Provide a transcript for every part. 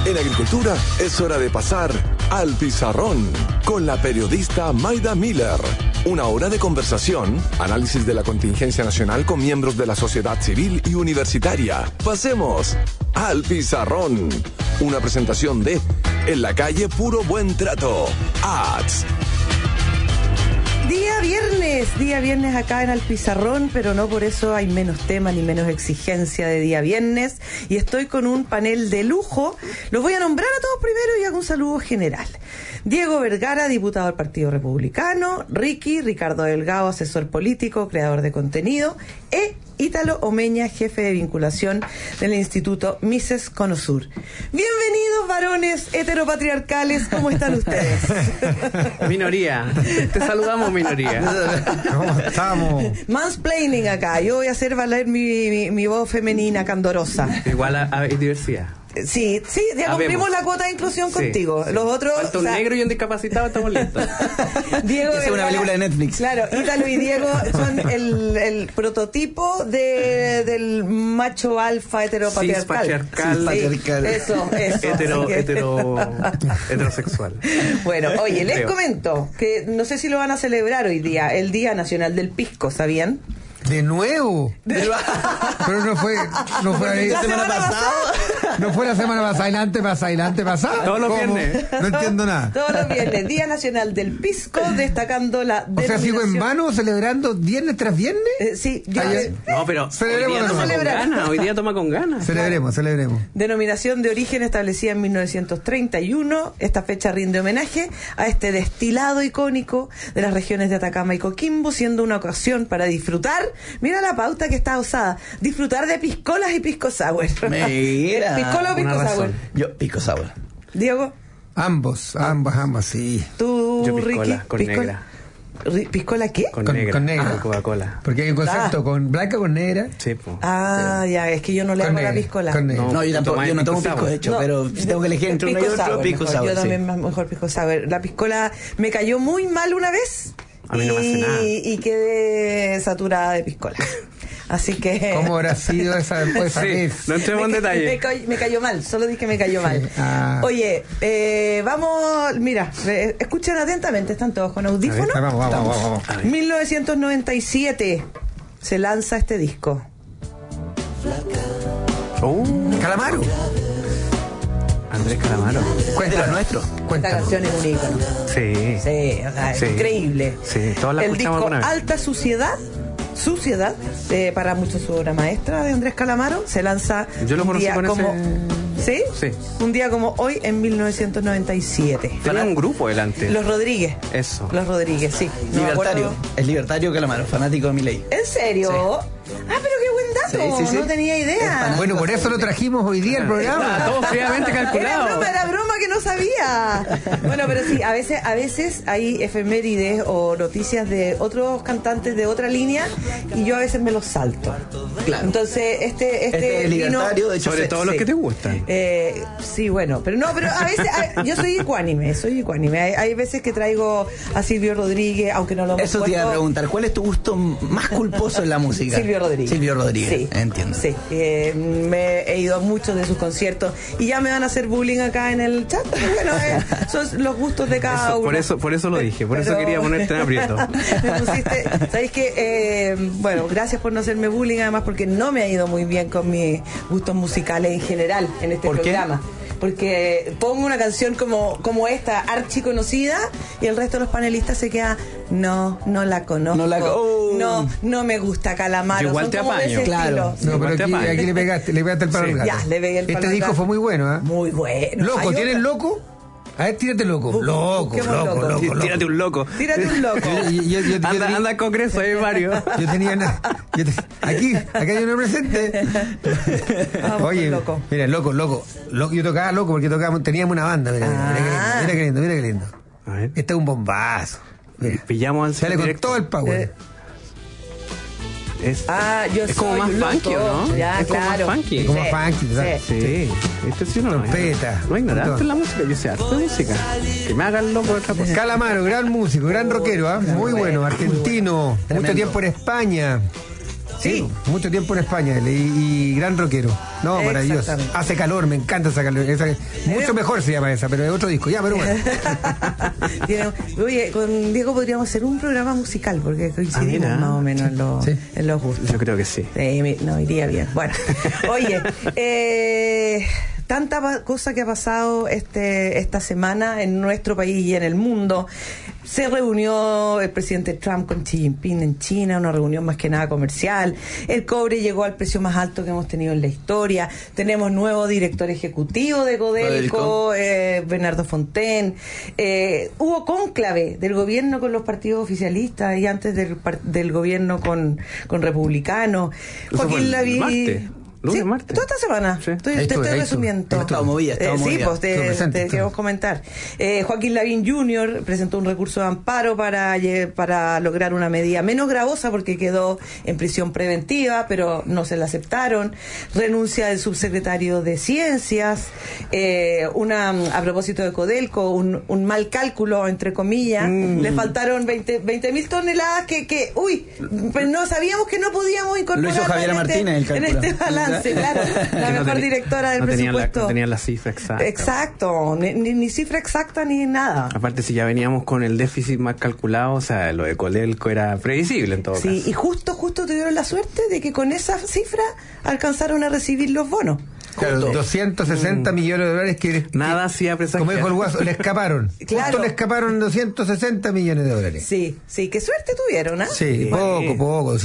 En agricultura es hora de pasar al pizarrón con la periodista Maida Miller. Una hora de conversación, análisis de la contingencia nacional con miembros de la sociedad civil y universitaria. Pasemos al pizarrón. Una presentación de En la calle Puro Buen Trato. Ads. Día viernes acá en El Pizarrón, pero no por eso hay menos tema ni menos exigencia de día viernes. Y estoy con un panel de lujo. Los voy a nombrar a todos primero y hago un saludo general. Diego Vergara, diputado del Partido Republicano. Ricardo Delgado, asesor político, creador de contenido. Ítalo Omeña, jefe de vinculación del Instituto Mises Conosur. Bienvenidos, varones heteropatriarcales, ¿cómo están ustedes? Minoría, te saludamos, minoría. ¿Cómo estamos? Mansplaining acá, yo voy a hacer valer mi voz femenina candorosa. Igual hay diversidad. Sí, ya cumplimos la cuota de inclusión contigo. Sí. Los otros... Falta un negro y un discapacitado, estamos listos. Diego es una película de Netflix. Claro, Ítalo y Diego son el prototipo del macho alfa heteropatriarcal. Patriarcal. Eso. Heterosexual. Bueno, oye, les comento que no sé si lo van a celebrar hoy día, el Día Nacional del Pisco, ¿sabían? ¿De nuevo? Pero no fue ahí. ¿La semana pasada? No fue la semana pasada y la antepasada. Todos los viernes. No entiendo nada. Todos los viernes, Día Nacional del Pisco, destacando la O sea, sigo en vano celebrando viernes tras viernes. Sí, no, pero hoy día toma con ganas. Celebremos. Denominación de origen establecida en 1931. Esta fecha rinde homenaje a este destilado icónico de las regiones de Atacama y Coquimbo, siendo una ocasión para disfrutar. Mira la pauta que está usada. Disfrutar de piscolas y pisco sour. Mira. ¿Piscola o pisco sour? Yo, pisco sour. Diego. Ambos, sí. ¿Tú, yo Ricky? Piscola, con negra. ¿Piscola qué? Con negra. Coca-Cola. Porque hay un concepto con blanca con negra. Sí, pues. Ya, es que yo no le hago la piscola. No, yo no tomo pisco, de hecho, pero si tengo que elegir entre uno y otro, pisco sour. Yo también mejor pisco sour. La piscola me cayó muy mal una vez. A mí no me hace nada. Y quedé saturada de piscola. Así que... ¿Cómo habrá sido esa vez? No entremos en detalle. Me cayó mal, solo dije me cayó mal. Oye, vamos, mira, escuchen atentamente, están todos con audífonos. Vamos. 1997 se lanza este disco. Calamaro. Andrés Calamaro. Cuéntanos nuestro. Esta canción es un ícono. Sí, o sea, increíble. Sí, todas la el escuchamos disco alguna vez. Alta Suciedad, para muchos su obra maestra de Andrés Calamaro, se lanza. Yo lo conocí con como, ese... ¿Sí? Un día como hoy en 1997. Tenía un grupo delante. Los Rodríguez. Eso. Los Rodríguez, sí. Libertario. Es libertario Calamaro, fanático de Milei. ¿En serio? Sí. Pero qué buen dato. Sí. No tenía idea. Bueno, por eso lo trajimos hoy día al programa. Todo fríamente calculado. Era broma que no sabía. Bueno, pero sí, a veces hay efemérides o noticias de otros cantantes de otra línea y yo a veces me los salto. Claro. Entonces, este es libertario, de hecho. Sobre todo los que te gustan. Sí, bueno, pero a veces yo soy ecuánime. Hay veces que traigo a Silvio Rodríguez, aunque no lo hemos Eso puesto. te iba a preguntar, ¿cuál es tu gusto más culposo en la música? Silvio Rodríguez. Sí, entiendo. Sí, me he ido a muchos de sus conciertos y ya me van a hacer bullying acá en el chat. Bueno, son los gustos de cada uno. Por eso lo dije, eso quería ponerte en aprieto. Me pusiste, ¿sabéis qué? Bueno, gracias por no hacerme bullying, además porque no me ha ido muy bien con mis gustos musicales en general en este programa. Porque pongo una canción como esta, archiconocida, y el resto de los panelistas se queda, no la conozco. No me gusta Calamaro. Yo igual te apaño. Claro. No, pero aquí le pegaste el palo al gato. Ya, le pegué el palo al gato. Disco fue muy bueno, ¿eh? Muy bueno. Loco, ¿tienes loco? A ver, tírate loco. Loco. Tírate un loco. Anda al Congreso, hay varios. Yo tenía aquí hay uno presente. Oye, loco. Mira, loco. Yo tocaba loco porque teníamos una banda. Mira qué lindo. A ver. Este es un bombazo. Mira. Pillamos al sale con todo el power. Es yo como más funky, ¿no? Ya, es claro. como más funky. Es como funky, ¿verdad? Sí. Este sí trompeta. No ignorante en la música, yo sé harto de música. Que me hagan loco de otra cosa. Calamaro, gran músico, gran rockero, muy bueno, argentino, mucho tiempo en España. Sí. Mucho tiempo en España y gran rockero. No, maravilloso. Hace calor, me encanta esa calor. Mucho mejor se llama esa, pero es otro disco. Ya, pero bueno. Oye, con Diego podríamos hacer un programa musical, porque coincidimos más o menos en los gustos. Yo creo que sí. No, iría bien. Bueno, oye, tanta cosa que ha pasado esta semana en nuestro país y en el mundo. Se reunió el presidente Trump con Xi Jinping en China, una reunión más que nada comercial. El cobre llegó al precio más alto que hemos tenido en la historia. Tenemos nuevo director ejecutivo de Codelco, Bernardo Fontaine. Hubo cónclave del gobierno con los partidos oficialistas y antes del gobierno con republicanos. Joaquín Lavín. Lunes, martes. Toda esta semana. Sí. Te estoy resumiendo. Estaba movida. Sí, pues te queremos comentar. Joaquín Lavín Jr. presentó un recurso de amparo para lograr una medida menos gravosa porque quedó en prisión preventiva, pero no se la aceptaron. Renuncia del subsecretario de Ciencias. A propósito de Codelco, un mal cálculo, entre comillas. Le faltaron 20.000 toneladas que pero no sabíamos que no podíamos incorporar. Lo hizo Javier Martínez el cálculo. En este balance. Claro, la mejor directora del presupuesto. No tenían la cifra exacta. Exacto, ni cifra exacta ni nada. Aparte, si ya veníamos con el déficit más calculado, o sea, lo de Codelco era previsible en todo caso. Sí, y justo tuvieron la suerte de que con esa cifra alcanzaron a recibir los bonos. Claro, 260 millones de dólares que nada hacía presagiar. Como dijo el Guaso, le escaparon. Claro. Justo le escaparon 260 millones de dólares. Sí, qué suerte tuvieron, ¿ah? Sí, poco,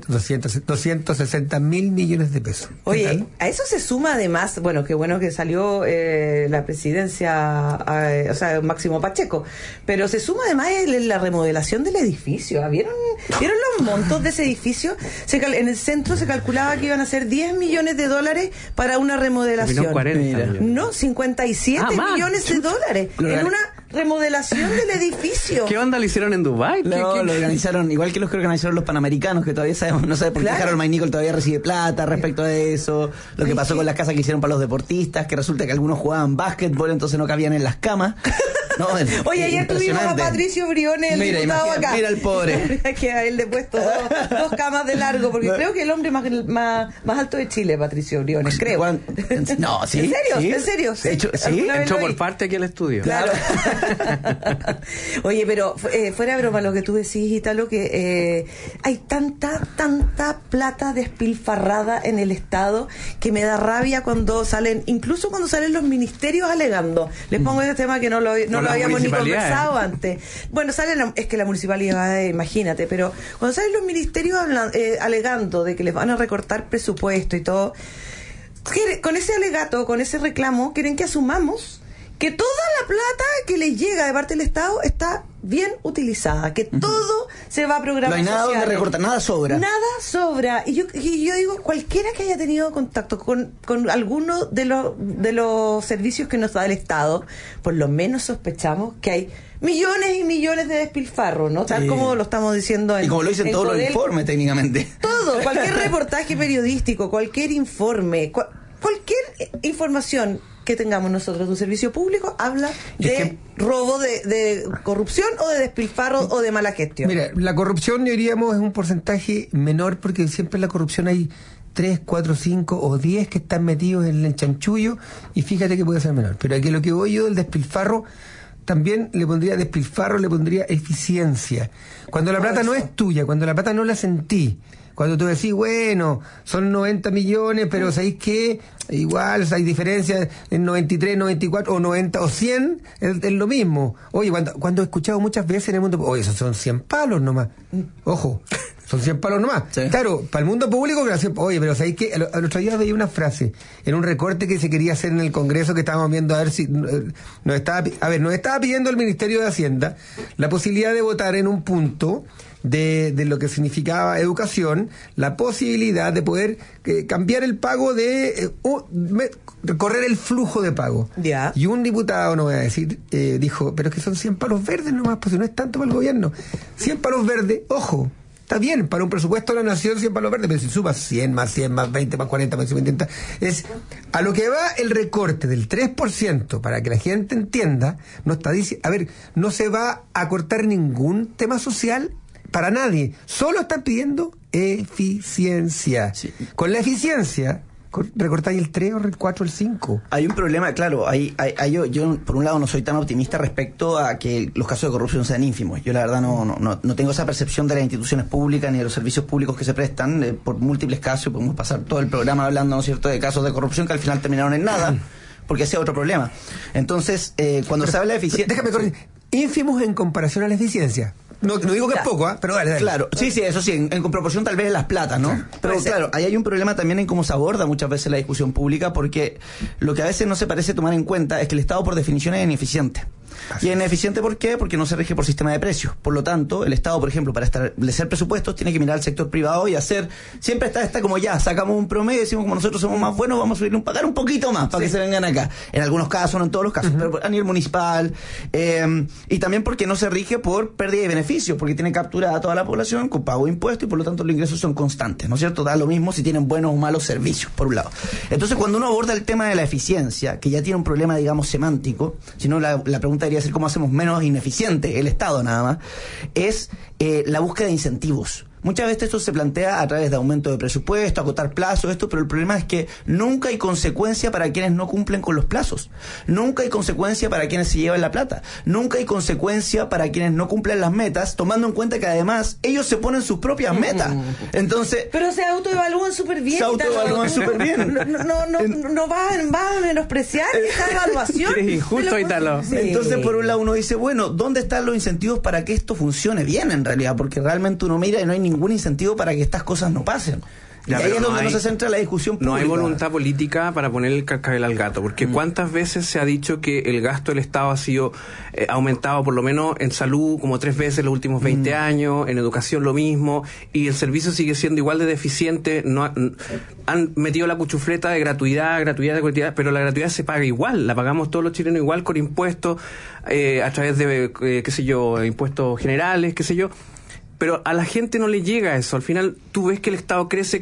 260 mil millones de pesos. Oye, a eso se suma además, bueno, qué bueno que salió la presidencia, o sea, Máximo Pacheco, pero se suma además la remodelación del edificio. ¿Vieron los montos de ese edificio? En el centro se calculaba que iban a ser 10 millones de dólares para una remodelación. 40, no, 57 millones de dólares en una remodelación del edificio. ¿Qué onda lo hicieron en Dubái? Lo organizaron igual que los que organizaron los Panamericanos, que todavía no sabe por qué Harold Maynicol todavía recibe plata respecto a eso. Lo que pasó con las casas que hicieron para los deportistas, que resulta que algunos jugaban básquetbol, entonces no cabían en las camas. No, oye, ayer tuvimos a Patricio Briones, el diputado acá. Mira el pobre. Que a él le he puesto dos camas de largo, porque creo que el hombre más alto de Chile, Patricio Briones, creo. No, ¿sí? ¿En serio? ¿Sí? Entró por parte aquí al estudio. Claro. Oye, pero fuera de broma lo que tú decís, Ítalo, que hay tanta plata despilfarrada en el Estado que me da rabia incluso cuando salen los ministerios alegando. Les pongo este tema que no lo habíamos ni conversado antes. Bueno, es que la municipalidad, imagínate, pero cuando salen los ministerios alegando de que les van a recortar presupuesto y todo, con ese alegato, con ese reclamo, quieren que asumamos que toda la plata que les llega de parte del Estado está bien utilizada, que todo se va a programar. No hay nada donde recortar, nada sobra. Nada sobra. Y yo digo, cualquiera que haya tenido contacto con alguno de los servicios que nos da el Estado, por lo menos sospechamos que hay millones y millones de despilfarro, ¿no? Tal como lo estamos diciendo y como lo dicen todos los informes técnicamente. Todo, cualquier reportaje periodístico, cualquier informe, cualquier información que tengamos nosotros de un servicio público habla de robo, de corrupción o de despilfarro o de mala gestión. Mira, la corrupción, diríamos, es un porcentaje menor porque siempre en la corrupción hay 3, 4, 5 o 10 que están metidos en el chanchullo y fíjate que puede ser menor. Pero aquí lo que voy yo del despilfarro, también le pondría eficiencia. Cuando la plata no es tuya, cuando la plata no la sentí, cuando tú decís, bueno, son 90 millones, pero ¿sabéis qué? Igual hay diferencias en 93, 94 o 90 o 100, es lo mismo. Oye, cuando he escuchado muchas veces en el mundo, oye, esos son 100 palos nomás. Ojo, son 100 palos nomás. Sí. Claro, para el mundo público, oye, pero ¿sabéis qué? El otro día veía una frase en un recorte que se quería hacer en el Congreso, que estábamos viendo a ver si nos estaba pidiendo el Ministerio de Hacienda la posibilidad de votar en un punto de lo que significaba educación, la posibilidad de poder cambiar el pago correr el flujo de pago. Yeah. Y un diputado, no voy a decir, dijo, pero es que son 100 palos verdes nomás, pues no es tanto para el gobierno. 100 palos verdes, ojo, está bien, para un presupuesto de la nación 100 palos verdes, pero si sumas 100 más 20 más 40 más 50, es a lo que va el recorte del 3%, para que la gente entienda, no está diciendo, no se va a cortar ningún tema social para nadie. Solo están pidiendo eficiencia. Sí. Con la eficiencia recortáis el 3 o el 4 o el 5. Hay un problema, claro, yo por un lado no soy tan optimista respecto a que los casos de corrupción sean ínfimos. Yo la verdad no tengo esa percepción de las instituciones públicas ni de los servicios públicos que se prestan por múltiples casos, y podemos pasar todo el programa hablando, ¿no es cierto?, de casos de corrupción que al final terminaron en nada, porque ese es otro problema. Entonces, cuando se habla de eficiencia... Déjame corregir, ínfimos en comparación a la eficiencia. No digo que es poco, pero dale. Claro, sí, eso sí, en proporción tal vez en las platas, ¿no? Pero claro, ahí hay un problema también en cómo se aborda muchas veces la discusión pública, porque lo que a veces no se parece tomar en cuenta es que el Estado por definición es ineficiente. Y es ineficiente, ¿por qué? Porque no se rige por sistema de precios. Por lo tanto, el Estado, por ejemplo, para establecer presupuestos, tiene que mirar al sector privado y hacer... Siempre está como ya, sacamos un promedio, decimos como nosotros somos más buenos, vamos a subir pagar un poquito más para que se vengan acá. En algunos casos, no en todos los casos, pero a nivel municipal. Y también porque no se rige por pérdida de beneficios, porque tiene capturada a toda la población con pago de impuestos y por lo tanto los ingresos son constantes, ¿no es cierto? Da lo mismo si tienen buenos o malos servicios, por un lado. Entonces, cuando uno aborda el tema de la eficiencia, que ya tiene un problema, digamos, semántico, si no la pregunta debería ser cómo hacemos menos ineficiente el Estado nada más, es la búsqueda de incentivos. Muchas veces esto se plantea a través de aumento de presupuesto, acotar plazos, pero el problema es que nunca hay consecuencia para quienes no cumplen con los plazos. Nunca hay consecuencia para quienes se llevan la plata. Nunca hay consecuencia para quienes no cumplen las metas, tomando en cuenta que además ellos se ponen sus propias metas. Entonces... Pero se autoevalúan súper bien. Se autoevalúan súper bien. No van a menospreciar esa evaluación. Es injusto, Ítalo. Sí. Entonces, por un lado, uno dice, bueno, ¿dónde están los incentivos para que esto funcione bien en realidad? Porque realmente uno mira y no hay ningún incentivo para que estas cosas no pasen. Ya, y ahí es donde no se centra la discusión pública. No hay voluntad política para poner el cascabel al gato, porque ¿cuántas veces se ha dicho que el gasto del Estado ha sido aumentado, por lo menos en salud, como 3 veces en los últimos 20 años, en educación lo mismo, y el servicio sigue siendo igual de deficiente? Han metido la cuchufleta de gratuidad, pero la gratuidad se paga igual, la pagamos todos los chilenos igual con impuestos, a través de, impuestos generales, pero a la gente no le llega eso. Al final tú ves que el Estado crece,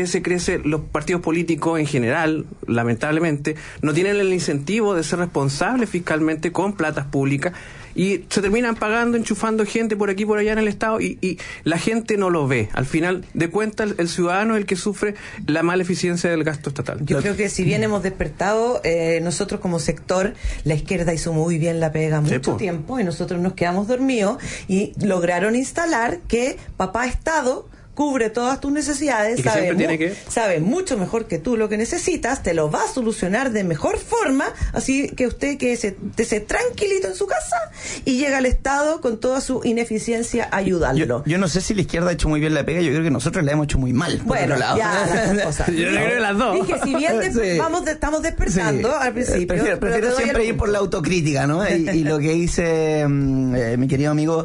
los partidos políticos en general, lamentablemente, no tienen el incentivo de ser responsables fiscalmente con platas públicas y se terminan pagando, enchufando gente por aquí por allá en el Estado y la gente no lo ve. Al final de cuentas el ciudadano es el que sufre la mala eficiencia del gasto estatal. Yo creo que si bien hemos despertado, nosotros como sector, la izquierda hizo muy bien la pega mucho tiempo y nosotros nos quedamos dormidos y lograron instalar que papá Estado cubre todas tus necesidades, sabe mucho mejor que tú lo que necesitas, te lo va a solucionar de mejor forma, así que usted quede tranquilito en su casa y llega al Estado con toda su ineficiencia a ayudarlo. Yo no sé si la izquierda ha hecho muy bien la pega, yo creo que nosotros la hemos hecho muy mal. Bueno, ya las cosas. Yo creo que las dos. Dije, si bien estamos despertando al principio. Prefiero siempre ir por la autocrítica, ¿no? y lo que dice mi querido amigo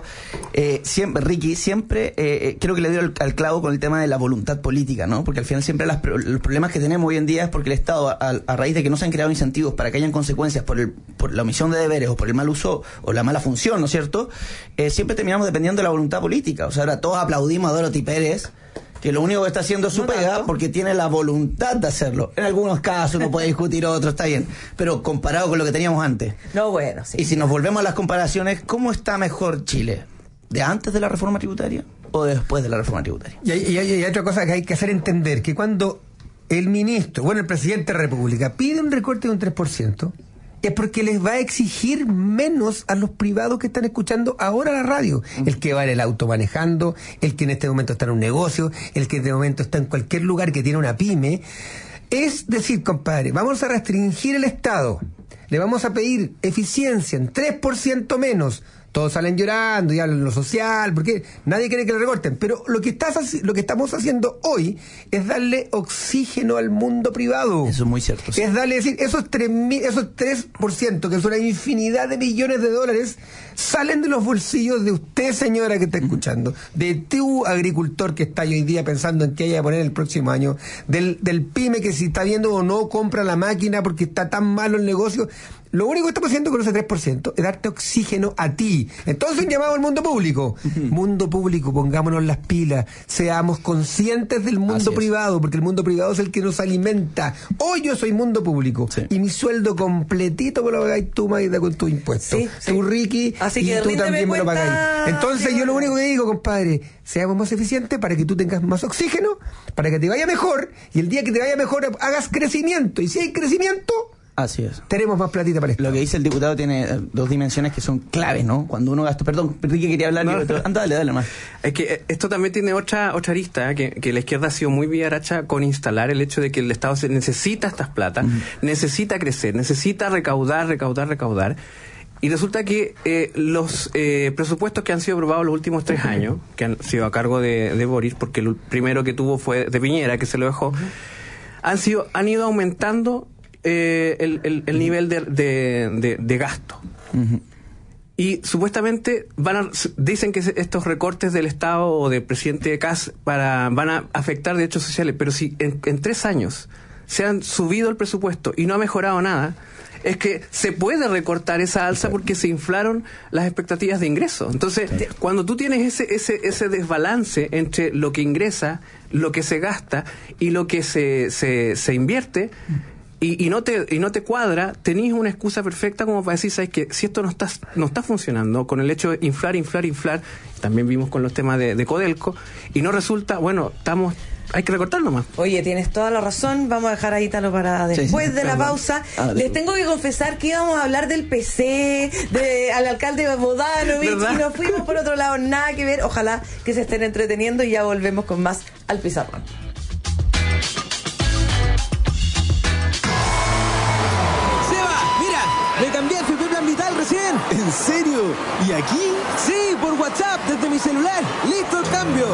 Ricky, siempre creo que le dio al clavo con el tema de la voluntad política, ¿no? Porque al final siempre los problemas que tenemos hoy en día es porque el Estado, a raíz de que no se han creado incentivos para que hayan consecuencias por la omisión de deberes o por el mal uso o la mala función, ¿no es cierto? Siempre terminamos dependiendo de la voluntad política. O sea, ahora todos aplaudimos a Dorothy Pérez, que lo único que está haciendo es su pega porque tiene la voluntad de hacerlo. En algunos casos uno puede discutir otros, está bien, pero comparado con lo que teníamos antes. Sí. Y si nos volvemos a las comparaciones, ¿cómo está mejor Chile? ¿De antes de la reforma tributaria o de después de la reforma tributaria? Y hay otra cosa que hay que hacer entender, que cuando el ministro, el presidente de la República pide un recorte de un 3%, es porque les va a exigir menos a los privados que están escuchando ahora la radio. El que va en el auto manejando, el que en este momento está en un negocio, el que en este momento está en cualquier lugar que tiene una pyme. Es decir, compadre, vamos a restringir el Estado, le vamos a pedir eficiencia en 3% menos. Todos salen llorando y hablan de lo social, porque nadie quiere que le recorten. Pero lo que estamos haciendo hoy es darle oxígeno al mundo privado. Eso es muy cierto. Sí. Es darle, decir, esos 3%, que es una infinidad de millones de dólares, salen de los bolsillos de usted, señora, que está escuchando, de tu agricultor que está hoy día pensando en qué haya a poner el próximo año, del pyme que si está viendo o no compra la máquina porque está tan malo el negocio. lo único que estamos haciendo con ese 3% es darte oxígeno a ti. Entonces, un llamado al mundo público. Mundo público, pongámonos las pilas, seamos conscientes del mundo privado, porque el mundo privado es el que nos alimenta. Hoy yo soy mundo público, y mi sueldo completito me lo pagáis tú, Maida, con tus impuestos. Tú, Ricky, así y que tú también me lo cuenta, pagáis. Entonces, yo lo único que digo, compadre, seamos más eficientes para que tú tengas más oxígeno, para que te vaya mejor, y el día que te vaya mejor hagas crecimiento. Y si hay crecimiento, así es, tenemos más platita para esto. Lo que dice el diputado tiene dos dimensiones que son claves, ¿no? Cuando uno gasta... Perdón, Ricky quería hablar. Dale más. Es que esto también tiene otra arista, que la izquierda ha sido muy vivaracha con instalar el hecho de que el Estado necesita estas platas, necesita crecer, necesita recaudar. Y resulta que los presupuestos que han sido aprobados los últimos 3 años, que han sido a cargo de Boris, porque el primero que tuvo fue de Piñera, que se lo dejó, han ido aumentando el nivel de gasto. Y supuestamente dicen que estos recortes del Estado o del presidente Kast van a afectar derechos sociales, pero si en 3 años se han subido el presupuesto y no ha mejorado nada, es que se puede recortar esa alza porque se inflaron las expectativas de ingreso. Entonces, cuando tú tienes ese desbalance entre lo que ingresa, lo que se gasta y lo que se invierte, y no te cuadra, tenés una excusa perfecta como para decir, ¿sabes qué? Si esto no está funcionando, con el hecho de inflar, también vimos con los temas de Codelco, y no resulta, bueno, hay que recortar nomás. Oye, tienes toda la razón. Vamos a dejar a Ítalo para después de la pausa. Les tengo que confesar que íbamos a hablar del PC, al alcalde Bodanovich, y nos fuimos por otro lado. Nada que ver. Ojalá que se estén entreteniendo y ya volvemos con más al Pizarrón. Seba, mira, me cambié a FP Plan Vital recién. ¿En serio? ¿Y aquí? Sí, por WhatsApp, desde mi celular. Listo el cambio.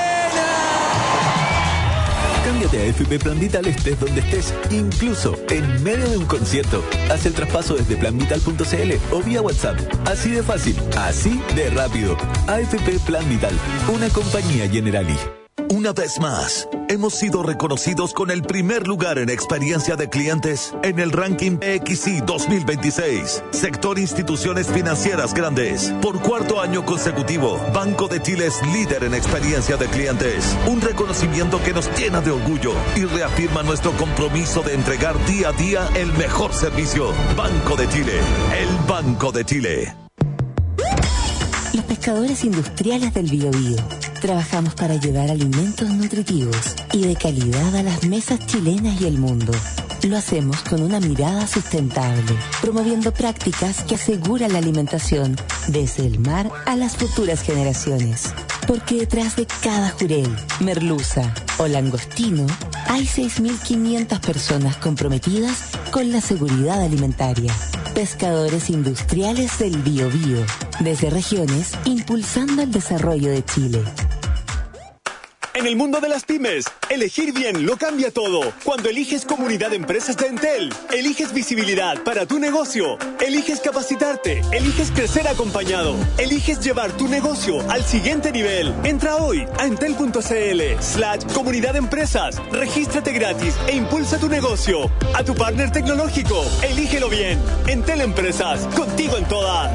Cámbiate a FP Plan Vital estés donde estés, incluso en medio de un concierto. Haz el traspaso desde planvital.cl o vía WhatsApp. Así de fácil, así de rápido. AFP Plan Vital, una compañía Generali. Una vez más, hemos sido reconocidos con el primer lugar en experiencia de clientes en el ranking PXI 2026. Sector Instituciones Financieras Grandes. Por 4º año consecutivo, Banco de Chile es líder en experiencia de clientes. Un reconocimiento que nos llena de orgullo y reafirma nuestro compromiso de entregar día a día el mejor servicio. Banco de Chile, el Banco de Chile. Los pescadores industriales del Biobío. Trabajamos para llevar alimentos nutritivos y de calidad a las mesas chilenas y el mundo. Lo hacemos con una mirada sustentable, promoviendo prácticas que aseguran la alimentación desde el mar a las futuras generaciones. Porque detrás de cada jurel, merluza o langostino hay 6.500 personas comprometidas con la seguridad alimentaria. Pescadores industriales del Biobío, desde regiones impulsando el desarrollo de Chile. En el mundo de las pymes, elegir bien lo cambia todo. Cuando eliges Comunidad de Empresas de Entel, eliges visibilidad para tu negocio, eliges capacitarte, eliges crecer acompañado, eliges llevar tu negocio al siguiente nivel. Entra hoy a entel.cl/Comunidad de Empresas, regístrate gratis e impulsa tu negocio. A tu partner tecnológico, elígelo bien. Entel Empresas, contigo en todas.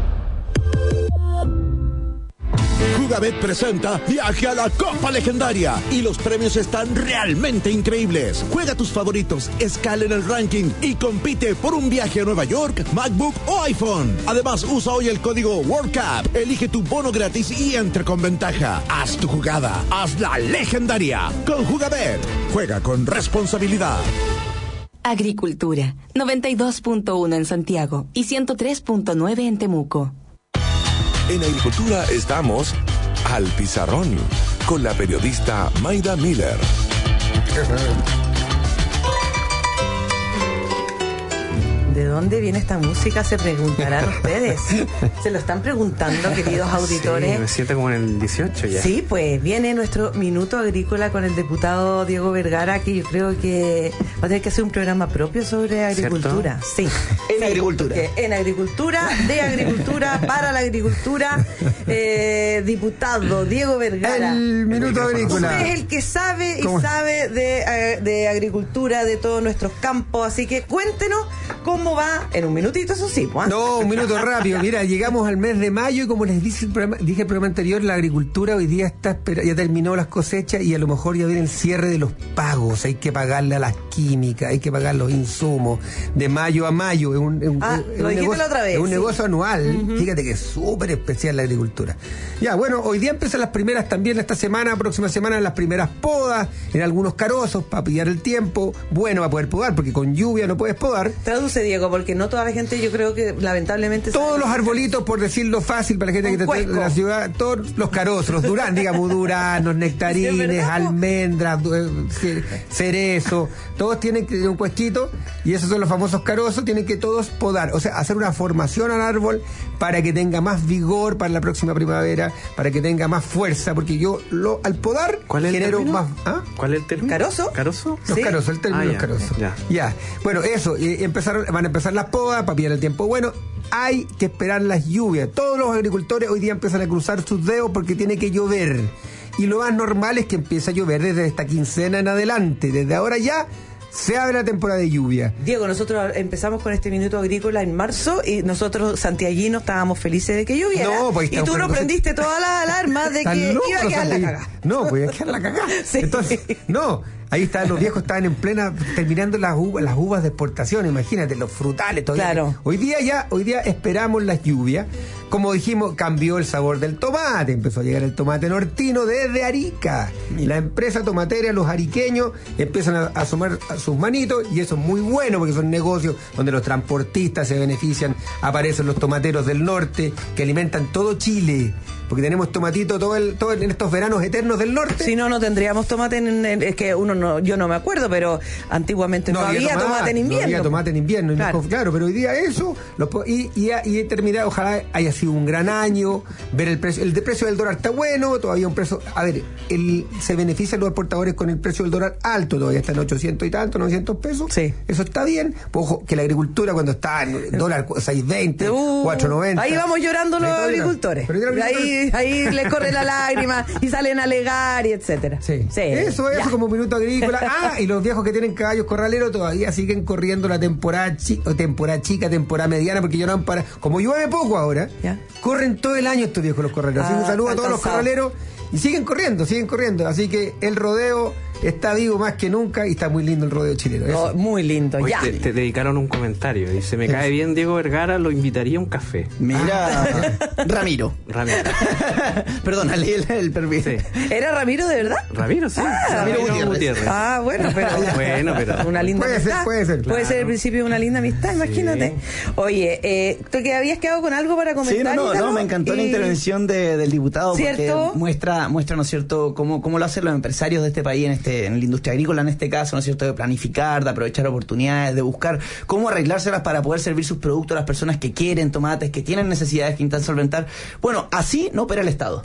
Jugabet presenta Viaje a la Copa Legendaria y los premios están realmente increíbles. Juega tus favoritos, escala en el ranking y compite por un viaje a Nueva York, MacBook o iPhone. Además, usa hoy el código WorldCup, elige tu bono gratis y entra con ventaja. Haz tu jugada, hazla legendaria. Con Jugabet, juega con responsabilidad. Agricultura, 92.1 en Santiago y 103.9 en Temuco. En Agricultura estamos al Pizarrón con la periodista Maida Miller. ¿De dónde viene esta música? Se preguntarán ustedes. Se lo están preguntando, queridos auditores. Sí, me siento como en el 18 ya. Sí, pues viene nuestro Minuto Agrícola con el diputado Diego Vergara, que yo creo que va a tener que hacer un programa propio sobre agricultura. ¿Cierto? Sí. En agricultura. En agricultura, de agricultura, para la agricultura. Diputado Diego Vergara. El Minuto Agrícola. Usted es el que sabe y sabe de agricultura, de todos nuestros campos. Así que cuéntenos cómo va en un minutito, eso sí. ¿Eh? No, un minuto rápido. Mira, llegamos al mes de mayo y como les dije el programa anterior, la agricultura hoy día ya terminó las cosechas y a lo mejor ya viene el cierre de los pagos. Hay que pagarle a las químicas, hay que pagar los insumos de mayo a mayo. Es un negocio anual. Fíjate que es súper especial la agricultura. Ya, bueno, hoy día empiezan las primeras también esta semana, próxima semana, las primeras podas en algunos carozos para pillar el tiempo. Bueno, va a poder podar porque con lluvia no puedes podar. Traduce, Diego, porque no toda la gente, yo creo que lamentablemente... Todos los arbolitos, por decirlo fácil para la gente que está en la ciudad, todos los carozos, los duranos, nectarines, almendras, cerezo, todos tienen que tener un cuesquito y esos son los famosos carozos, tienen que todos podar, o sea, hacer una formación al árbol para que tenga más vigor para la próxima primavera, para que tenga más fuerza, porque yo al podar genero más... ¿Ah? ¿Cuál es el término? ¿Carozo? ¿Carozo? Los carozos, el término es carozo. Ya. Bueno, eso, van a empezar las podas para pillar el tiempo bueno. Hay que esperar las lluvias. Todos los agricultores hoy día empiezan a cruzar sus dedos porque tiene que llover. Y lo más normal es que empiece a llover desde esta quincena en adelante. Desde ahora ya se abre la temporada de lluvia. Diego, nosotros empezamos con este minuto agrícola en marzo y nosotros, santiaguinos, estábamos felices de que lloviera. No, pues, y tú no prendiste todas las alarmas de que iba a quedar la cagada. No, pues iba a quedar la cagada. Sí. Entonces, no. Ahí estaban los viejos, estaban en plena terminando las uvas de exportación, imagínate, los frutales todavía. Claro. Hoy día esperamos las lluvias. Como dijimos, cambió el sabor del tomate, empezó a llegar el tomate nortino desde Arica. La empresa tomatera, los ariqueños empiezan a asomar sus manitos y eso es muy bueno porque son negocios donde los transportistas se benefician, aparecen los tomateros del norte que alimentan todo Chile. Porque tenemos tomatito todo en estos veranos eternos del norte. Si no, no tendríamos tomate es que yo no me acuerdo, pero antiguamente no había tomate en invierno. No había tomate en invierno, claro, pero hoy día eso, y terminar, ojalá haya sido un gran año, ver el precio del dólar está bueno, todavía un precio, a ver, se benefician los exportadores con el precio del dólar alto, todavía está en 800 y tanto, 900 pesos, sí. Eso está bien, pues, ojo, que la agricultura cuando está en dólar 6.20, 4.90. Ahí vamos llorando los agricultores. Ahí les corre la lágrima y salen a alegar y etcétera. Sí. Eso como minuto agrícola. Y los viejos que tienen caballos corraleros todavía siguen corriendo la temporada chica, temporada mediana, porque ya no han parado. Como llueve poco ahora, corren todo el año estos viejos los corraleros. Así que un saludo a todos los corraleros. Y siguen corriendo. Así que el rodeo está vivo más que nunca y está muy lindo el rodeo chileno. Muy lindo. Oye, te dedicaron un comentario. Dice, me cae bien Diego Vergara, lo invitaría a un café. Mira, Ramiro. Perdona, leí el perfil. Sí. ¿Era Ramiro de verdad? Ramiro, sí. Ramiro Gutiérrez. Bueno, pero una linda amistad. Puede ser. Puede ser el principio de una linda amistad, imagínate. Sí. Oye, ¿tú que habías quedado con algo para comentar? Sí, no, me encantó la intervención del diputado. ¿Cierto? Porque muestra, ¿no es cierto?, cómo lo hacen los empresarios de este país en la industria agrícola en este caso, ¿no es cierto?, de planificar, de aprovechar oportunidades, de buscar cómo arreglárselas para poder servir sus productos a las personas que quieren tomates, que tienen necesidades, que intentan solventar. Bueno, así no opera el Estado.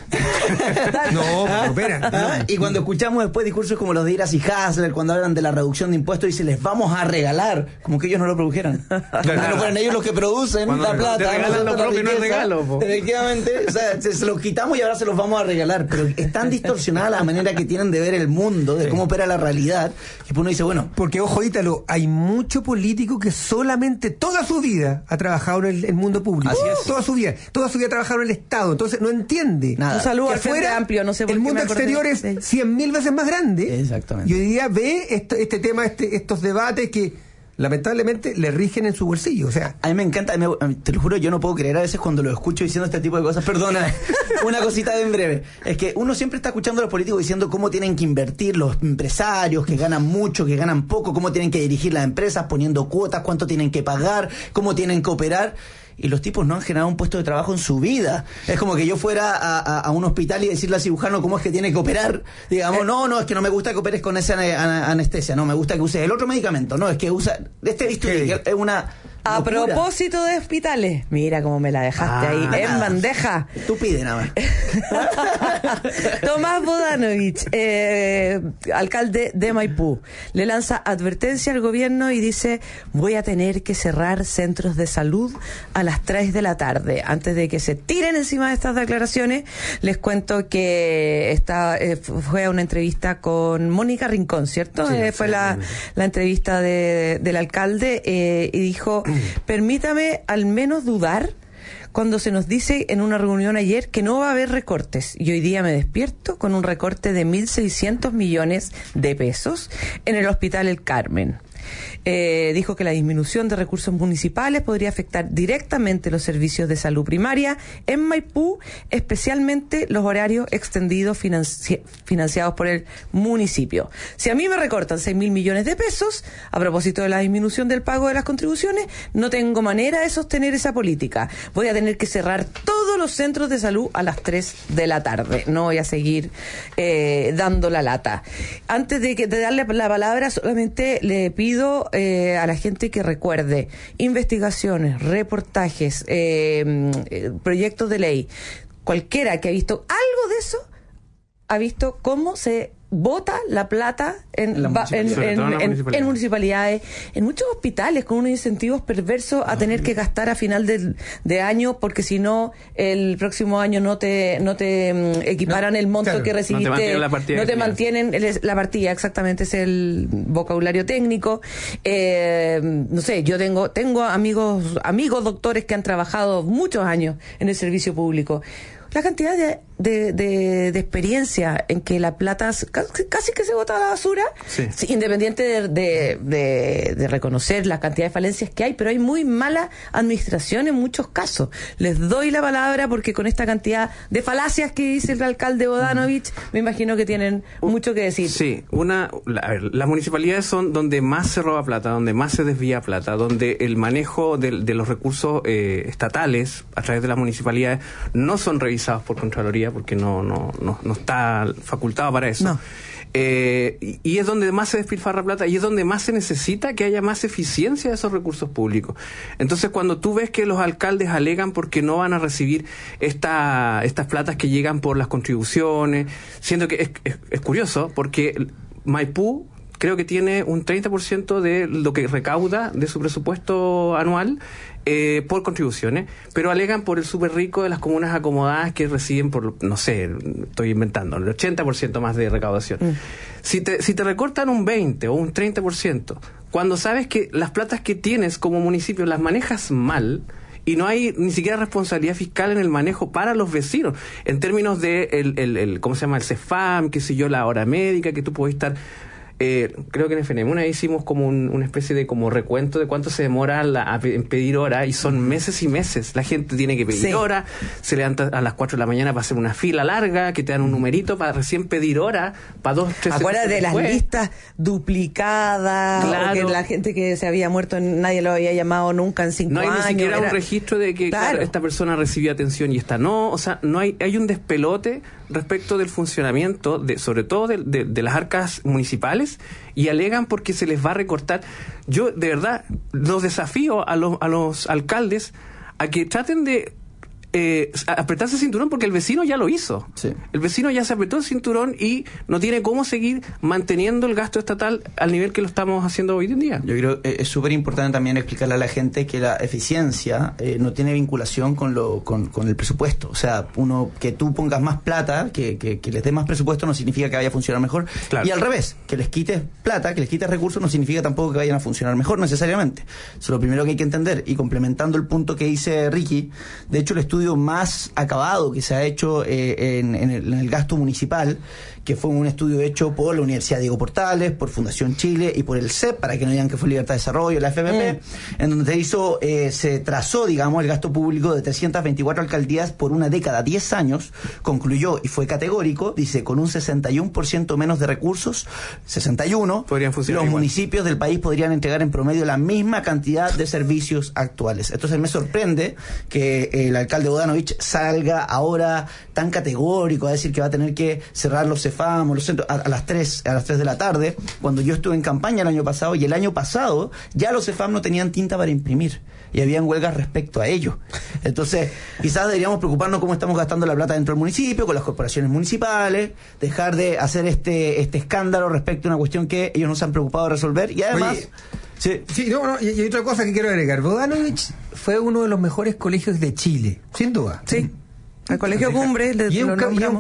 No, opera. Y cuando escuchamos después discursos como los de Iras y Hasler, cuando hablan de la reducción de impuestos, dicen, les vamos a regalar, como que ellos no lo produjeran. No fueran ellos los que producen cuando la plata. Te regalan lo propio, no es regalo. Efectivamente, o sea, se los quitamos y ahora se los vamos a regalar. Pero es tan distorsionada la manera que tienen de ver el mundo, de cómo opera la realidad, que uno dice, bueno. Porque, ojo, Ítalo, hay mucho político que solamente toda su vida ha trabajado en el mundo público. Así es. Toda su vida ha trabajado en el Estado. Entonces no entiende. Nada. Un saludo al Frente Frente Amplio, no sé por el qué mundo me acordé. exterior es 100.000 veces más grande. Exactamente. Y hoy día ve este tema, estos debates que lamentablemente le rigen en su bolsillo. O sea, a mí me encanta, te lo juro, yo no puedo creer a veces cuando lo escucho diciendo este tipo de cosas. Perdona, una cosita en breve. Es que uno siempre está escuchando a los políticos diciendo cómo tienen que invertir los empresarios, que ganan mucho, que ganan poco, cómo tienen que dirigir las empresas, poniendo cuotas, cuánto tienen que pagar, cómo tienen que operar. Y los tipos no han generado un puesto de trabajo en su vida. Es como que yo fuera a un hospital y decirle al cirujano cómo es que tiene que operar. Digamos, no, es que no me gusta que operes con esa anestesia. No, me gusta que uses el otro medicamento. No, es que usa este bisturí. Es una A Locura. propósito de hospitales, mira cómo me la dejaste ahí, en bandeja. Tú pide nada más. Tomás Bodanovich, alcalde de Maipú, le lanza advertencia al gobierno y dice: voy a tener que cerrar centros de salud a las 3 de la tarde. Antes de que se tiren encima de estas declaraciones, les cuento que fue a una entrevista con Mónica Rincón, ¿cierto? Sí, fue la entrevista del alcalde, y dijo: permítame al menos dudar cuando se nos dice en una reunión ayer que no va a haber recortes, y hoy día me despierto con un recorte de 1.600 millones de pesos en el Hospital El Carmen. Dijo que la disminución de recursos municipales podría afectar directamente los servicios de salud primaria en Maipú, especialmente los horarios extendidos financiados por el municipio. Si a mí me recortan 6.000 millones de pesos, a propósito de la disminución del pago de las contribuciones, no tengo manera de sostener esa política. Voy a tener que cerrar todos los centros de salud a las 3 de la tarde. No voy a seguir dando la lata. Antes de darle la palabra, solamente le pido a la gente que recuerde investigaciones, reportajes, proyectos de ley. Cualquiera que ha visto algo de eso ha visto cómo se bota la plata en municipalidades, en muchos hospitales, con unos incentivos perversos a tener que gastar a final de año, porque si no el próximo año no te equiparan el monto que recibiste, no te mantienen la partida, exactamente, es el vocabulario técnico. No sé, yo tengo amigos doctores que han trabajado muchos años en el servicio público. La cantidad de experiencia en que la plata casi que se bota a la basura, sí, independiente de reconocer la cantidad de falencias que hay, pero hay muy mala administración en muchos casos. Les doy la palabra porque con esta cantidad de falacias que dice el alcalde Bodanovich, me imagino que tienen mucho que decir. Sí, las municipalidades son donde más se roba plata, donde más se desvía plata, donde el manejo de los recursos estatales a través de las municipalidades no son revisados por Contraloría, porque no está facultado para eso. No. Y es donde más se despilfarra plata, y es donde más se necesita que haya más eficiencia de esos recursos públicos. Entonces, cuando tú ves que los alcaldes alegan porque no van a recibir estas platas que llegan por las contribuciones, siento que es curioso, porque Maipú creo que tiene un 30% de lo que recauda de su presupuesto anual por contribuciones, pero alegan por el súper rico de las comunas acomodadas que reciben por, no sé, estoy inventando, el 80% más de recaudación. Si te recortan un 20 o un 30%, cuando sabes que las platas que tienes como municipio las manejas mal, y no hay ni siquiera responsabilidad fiscal en el manejo para los vecinos, en términos de ¿cómo se llama? El CEFAM, qué sé yo, la hora médica, que tú puedes estar... creo que en FNM una vez hicimos como una especie de como recuento de cuánto se demora en pedir hora, y son meses y meses. La gente tiene que pedir hora, se levanta a las 4 de la mañana para hacer una fila larga, que te dan un numerito para recién pedir hora, para 2, 3 Acuérdate de las listas duplicadas, claro, o que la gente que se había muerto nadie lo había llamado nunca en 5 años. No hay ni siquiera un registro de que claro, esta persona recibió atención y esta no. O sea, no hay un despelote respecto del funcionamiento, sobre todo de las arcas municipales, y alegan porque se les va a recortar. Yo, de verdad, los desafío a los alcaldes a que traten de apretarse el cinturón, porque el vecino ya lo hizo. Sí. El vecino ya se apretó el cinturón y no tiene cómo seguir manteniendo el gasto estatal al nivel que lo estamos haciendo hoy en día. Yo creo que es súper importante también explicarle a la gente que la eficiencia no tiene vinculación con el presupuesto. O sea, que tú pongas más plata, que les des más presupuesto, no significa que vaya a funcionar mejor. Claro. Y al revés, que les quites plata, que les quites recursos, no significa tampoco que vayan a funcionar mejor necesariamente. Eso es lo primero que hay que entender. Y complementando el punto que dice Ricky, de hecho el estudio más acabado que se ha hecho en el gasto municipal, que fue un estudio hecho por la Universidad Diego Portales, por Fundación Chile y por el CEP, para que no digan que fue Libertad de Desarrollo, la FMP, en donde se trazó, digamos, el gasto público de 324 alcaldías por una década, 10 años, concluyó y fue categórico, dice, con un 61% menos de recursos, 61, los municipios del país podrían entregar en promedio la misma cantidad de servicios actuales. Entonces me sorprende que el alcalde Bodanovich salga ahora tan categórico a decir que va a tener que cerrar los CEFAM o los centros a las 3 de la tarde, cuando yo estuve en campaña el año pasado, y el año pasado ya los CEFAM no tenían tinta para imprimir. y habían huelgas respecto a ello. Entonces, quizás deberíamos preocuparnos cómo estamos gastando la plata dentro del municipio, con las corporaciones municipales, dejar de hacer este escándalo respecto a una cuestión que ellos no se han preocupado de resolver, y además... Y otra cosa que quiero agregar, Bodanovich fue uno de los mejores colegios de Chile, sin duda. Sí. El Colegio Cumbre, y es un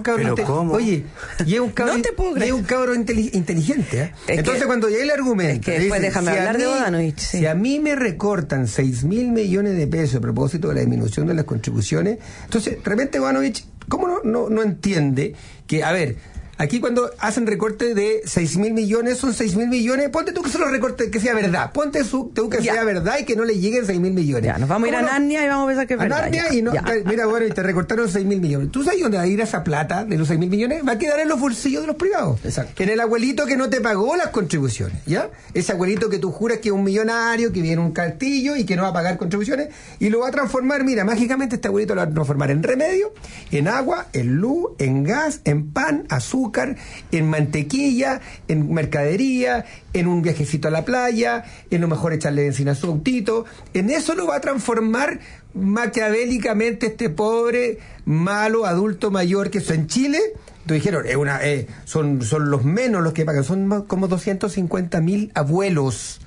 cabro inteligente, ¿eh? Entonces, cuando llegue el argumento, después déjame hablar de Bodanovich. Si a mí me recortan 6.000 millones de pesos a propósito de la disminución de las contribuciones, entonces, de repente Bodanovich, ¿cómo no entiende que, a ver, aquí cuando hacen recorte de 6.000 millones, son 6.000 millones, ponte tú que se los recorte, que sea verdad, ponte tú que sea verdad y que no le lleguen 6.000 millones. Ya, nos vamos a ir a Narnia y vamos a pensar que es verdad. Narnia y mira, bueno, y te recortaron 6.000 millones. ¿Tú sabes dónde va a ir esa plata de los 6.000 millones? Va a quedar en los bolsillos de los privados. Exacto. En el abuelito que no te pagó las contribuciones, ¿ya? Ese abuelito que tú juras que es un millonario, que viene un castillo y que no va a pagar contribuciones, y lo va a transformar, mira, mágicamente este abuelito lo va a transformar en remedio, en agua, en luz, en gas, en pan, azúcar, en mantequilla, en mercadería, en un viajecito a la playa, en lo mejor echarle benzina a su autito. En eso lo va a transformar maquiavélicamente este pobre, malo, adulto mayor que eso en Chile. Entonces dijeron, son los menos los que pagan, son como 250.000 abuelos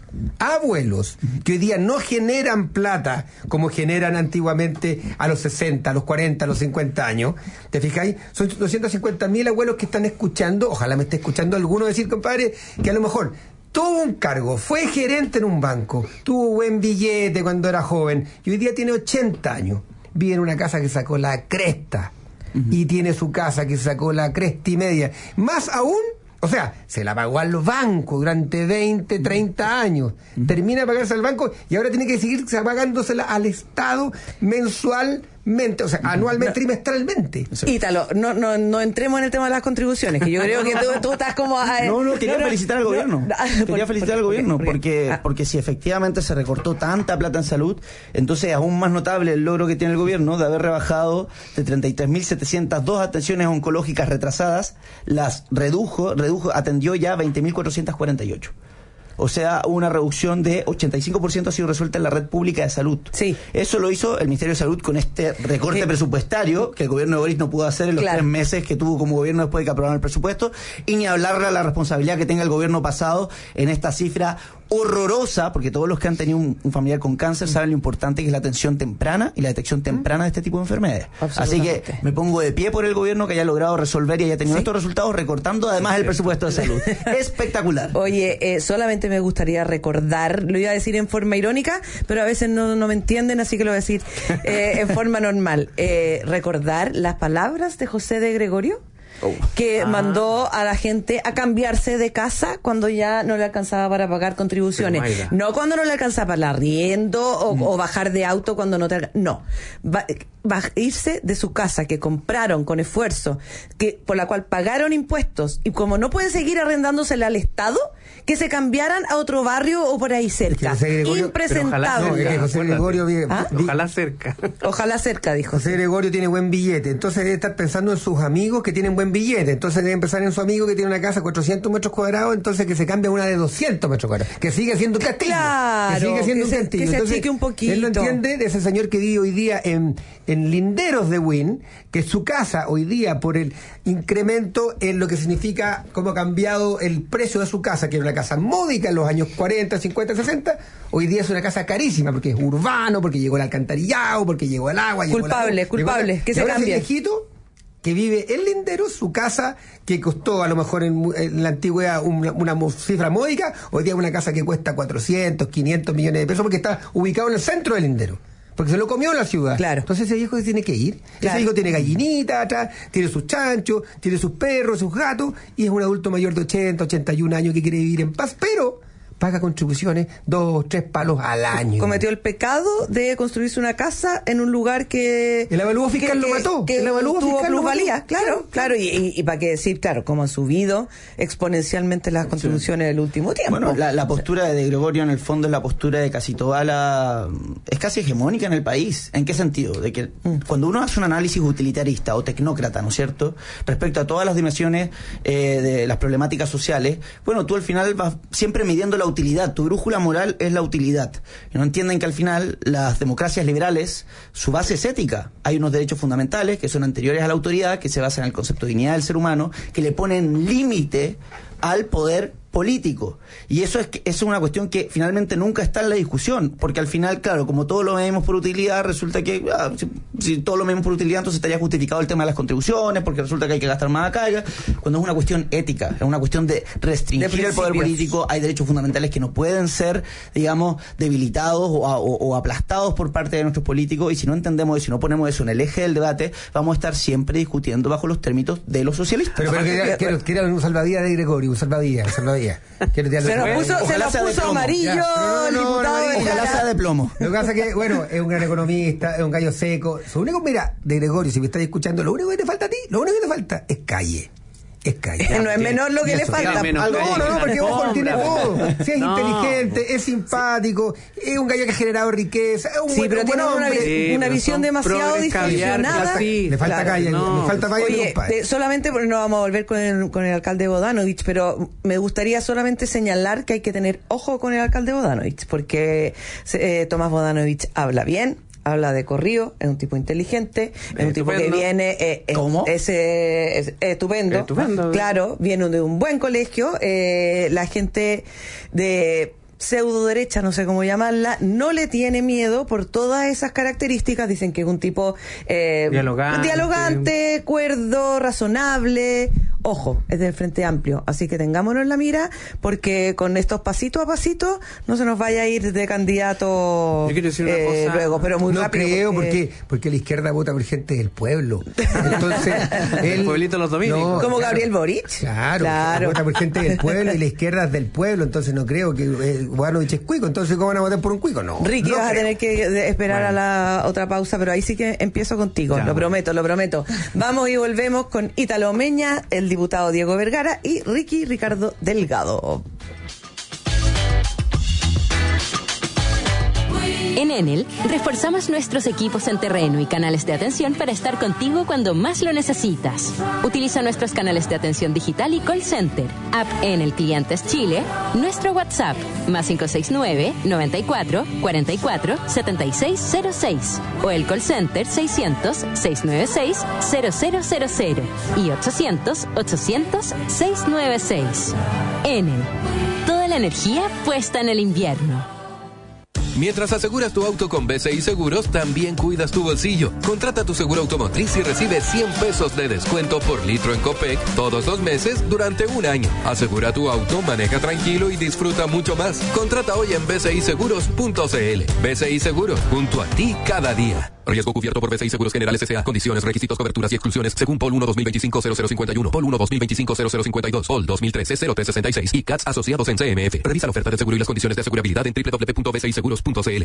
que hoy día no generan plata como generan antiguamente a los 60, a los 40, a los 50 años. ¿Te fijáis? Son 250.000 abuelos que están escuchando, ojalá me esté escuchando alguno decir, compadre, que a lo mejor tuvo un cargo, fue gerente en un banco, tuvo buen billete cuando era joven y hoy día tiene 80 años, vive en una casa que sacó la cresta y tiene su casa que sacó la cresta y media. Más aún, o sea, se la pagó al banco durante 20, 30 años. Termina de pagarse al banco y ahora tiene que seguir pagándosela al Estado mensualmente, o sea, anualmente, trimestralmente. Ítalo, no entremos en el tema de las contribuciones, que yo creo que tú estás como... quería felicitar al gobierno. Quería felicitar al gobierno, porque si efectivamente se recortó tanta plata en salud, entonces es aún más notable el logro que tiene el gobierno de haber rebajado de 33.702 atenciones oncológicas retrasadas, las atendió ya 20.448. O sea, una reducción de 85% ha sido resuelta en la red pública de salud. Sí. Eso lo hizo el Ministerio de Salud con este recorte presupuestario que el gobierno de Boris no pudo hacer en los 3 meses que tuvo como gobierno después de que aprobaron el presupuesto, y ni hablarle a la responsabilidad que tenga el gobierno pasado en esta cifra horrorosa, porque todos los que han tenido un familiar con cáncer saben lo importante que es la atención temprana y la detección temprana de este tipo de enfermedades. Así que me pongo de pie por el gobierno que haya logrado resolver y haya tenido estos resultados, recortando además el presupuesto de salud. Espectacular. Oye, solamente me gustaría recordar, lo iba a decir en forma irónica, pero a veces no me entienden, así que lo voy a decir en forma normal. Recordar las palabras de José de Gregorio, que mandó a la gente a cambiarse de casa cuando ya no le alcanzaba para pagar contribuciones. No cuando no le alcanzaba para el arriendo o bajar de auto cuando no te... No. Irse de su casa que compraron con esfuerzo, por la cual pagaron impuestos, y como no pueden seguir arrendándosela al Estado, que se cambiaran a otro barrio o por ahí cerca. Impresentable. Ojalá cerca. Ojalá cerca, dijo. José Gregorio tiene buen billete, entonces debe estar pensando en sus amigos que tienen buen billete, entonces debe empezar en su amigo que tiene una casa de 400 metros cuadrados, entonces que se cambie a una de 200 metros cuadrados, que sigue siendo un castillo. Claro, que sigue siendo un castillo. Que se entonces, achique un poquito. Él lo entiende de ese señor que vive hoy día en Linderos de Wynn, que su casa hoy día, por el incremento en lo que significa cómo ha cambiado el precio de su casa, que era una casa módica en los años 40, 50, 60, hoy día es una casa carísima, porque es urbano, porque llegó el alcantarillado, porque llegó el agua. Culpable, que se cambie. Ese viejito que vive en Linderos, su casa que costó a lo mejor en la antigüedad una cifra módica, hoy día es una casa que cuesta 400, 500 millones de pesos, porque está ubicado en el centro de Linderos, porque se lo comió la ciudad. Claro. Entonces ese viejo se tiene que ir. Claro. Ese viejo tiene gallinita atrás, tiene sus chanchos, tiene sus perros, sus gatos, y es un adulto mayor de 80, 81 años que quiere vivir en paz, pero paga contribuciones 2, 3 palos al año. Cometió el pecado de construirse una casa en un lugar que... El avalúo fiscal lo mató. Que tuvo plusvalía, claro. Y para qué decir, claro, cómo han subido exponencialmente las contribuciones en el último tiempo. Bueno, la postura de Gregorio en el fondo es la postura de casi toda es casi hegemónica en el país. ¿En qué sentido? De que cuando uno hace un análisis utilitarista o tecnócrata, ¿no es cierto?, respecto a todas las dimensiones de las problemáticas sociales, bueno, tú al final vas siempre midiendo la utilidad, tu brújula moral es la utilidad. Y no entienden que al final las democracias liberales, su base es ética. Hay unos derechos fundamentales que son anteriores a la autoridad, que se basan en el concepto de dignidad del ser humano, que le ponen límite al poder político. Y eso es una cuestión que finalmente nunca está en la discusión, porque al final, claro, como todos lo medimos por utilidad, resulta que si todos lo medimos por utilidad, entonces estaría justificado el tema de las contribuciones, porque resulta que hay que gastar más acá, cuando es una cuestión ética, es una cuestión de restringir el poder político. Hay derechos fundamentales que no pueden ser, digamos, debilitados o aplastados por parte de nuestros políticos, y si no entendemos y si no ponemos eso en el eje del debate, vamos a estar siempre discutiendo bajo los términos de los socialistas. Pero que era un salvavidas de Gregorio, un salvavidas. Se nos puso amarillo, el diputado. Ojalá sea de plomo. Lo que pasa es que, bueno, es un gran economista, es un gallo seco. Lo único, mira, de Gregorio, si me estás escuchando, lo único que te falta a ti, lo único que te falta es calle. Es calle. No es menor lo que le falta. No, porque ojo, él tiene todo. Si es inteligente, es simpático, es un gallo que ha generado riqueza, es un pero tiene una visión demasiado distorsionada. Le falta calle, le falta calle. Oye, solamente porque no vamos a volver con el alcalde Bodanovich, pero me gustaría solamente señalar que hay que tener ojo con el alcalde Bodanovich, porque Tomás Bodanovich habla bien, habla de corrido, es un tipo inteligente, es un tipo que viene es estupendo, claro, viene de un buen colegio, la gente de pseudo derecha, no sé cómo llamarla, no le tiene miedo por todas esas características. Dicen que es un tipo dialogante, cuerdo, razonable. Ojo, es del Frente Amplio, así que tengámonos en la mira, porque con estos pasitos a pasitos no se nos vaya a ir de candidato. Yo quiero decir una cosa, luego, pero muy rápido. No creo, porque la izquierda vota por gente del pueblo. Entonces, el pueblito los dominicos. Como Gabriel Boric. Claro. Vota por gente del pueblo y la izquierda es del pueblo, entonces no creo que Bodanovich es cuico, entonces ¿cómo van a votar por un cuico? No. Ricky, vas a tener que esperar a la otra pausa, pero ahí sí que empiezo contigo, lo prometo. Vamos y volvemos con Ítalo Meña, el diputado Diego Vergara y Ricardo Delgado. En Enel, reforzamos nuestros equipos en terreno y canales de atención para estar contigo cuando más lo necesitas. Utiliza nuestros canales de atención digital y call center, app Enel Clientes Chile, nuestro WhatsApp, +569 94 44 7606, o el call center 600 696 0000 y 800 800 696. Enel, toda la energía puesta en el invierno. Mientras aseguras tu auto con BCI Seguros, también cuidas tu bolsillo. Contrata tu seguro automotriz y recibe 100 pesos de descuento por litro en Copec todos los meses durante un año. Asegura tu auto, maneja tranquilo y disfruta mucho más. Contrata hoy en bciseguros.cl. BCI Seguros, junto a ti cada día. Riesgo cubierto por BCI Seguros Generales S.A. Condiciones, requisitos, coberturas y exclusiones según POL 1 2025-0051, POL 1 2025-0052, POL 2013-0366 y CATS asociados en CMF. Revisa la oferta de seguro y las condiciones de asegurabilidad en www.bciseguros.cl.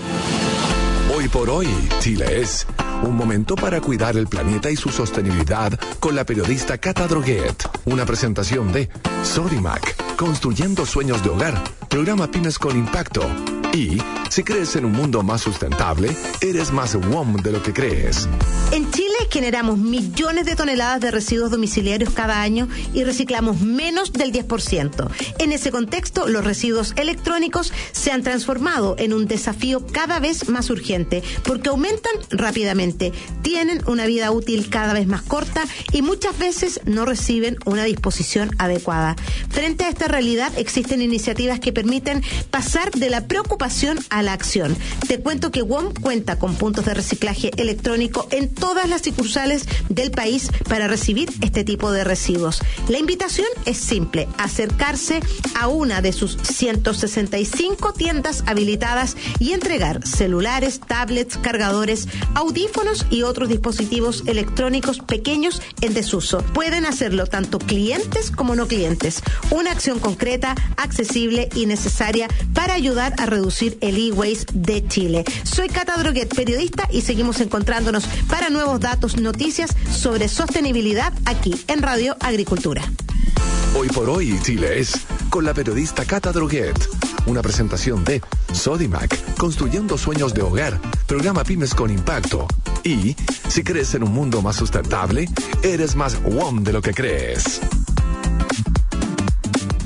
Hoy por hoy, Chile es un momento para cuidar el planeta y su sostenibilidad con la periodista Cata Droguet. Una presentación de Sodimac, construyendo sueños de hogar, programa Pymes con Impacto. Y si crees en un mundo más sustentable, eres más WOM de lo que crees. En Chile generamos millones de toneladas de residuos domiciliarios cada año y reciclamos menos del 10%. En ese contexto, los residuos electrónicos se han transformado en un desafío cada vez más urgente porque aumentan rápidamente, tienen una vida útil cada vez más corta y muchas veces no reciben una disposición adecuada. Frente a esta realidad, existen iniciativas que permiten pasar de la preocupación a la acción. Te cuento que WOM cuenta con puntos de reciclaje electrónico en todas las sucursales del país para recibir este tipo de residuos. La invitación es simple: acercarse a una de sus 165 tiendas habilitadas y entregar celulares, tablets, cargadores, audífonos y otros dispositivos electrónicos pequeños en desuso. Pueden hacerlo tanto clientes como no clientes. Una acción concreta, accesible y necesaria para ayudar a reducir el e-waste de Chile. Soy Cata Droguet, periodista, y seguimos encontrándonos para nuevos datos, noticias sobre sostenibilidad aquí en Radio Agricultura. Hoy por hoy, Chile es con la periodista Cata Droguet. Una presentación de Sodimac, construyendo sueños de hogar, programa Pymes con Impacto. Y si crees en un mundo más sustentable, eres más WOM de lo que crees.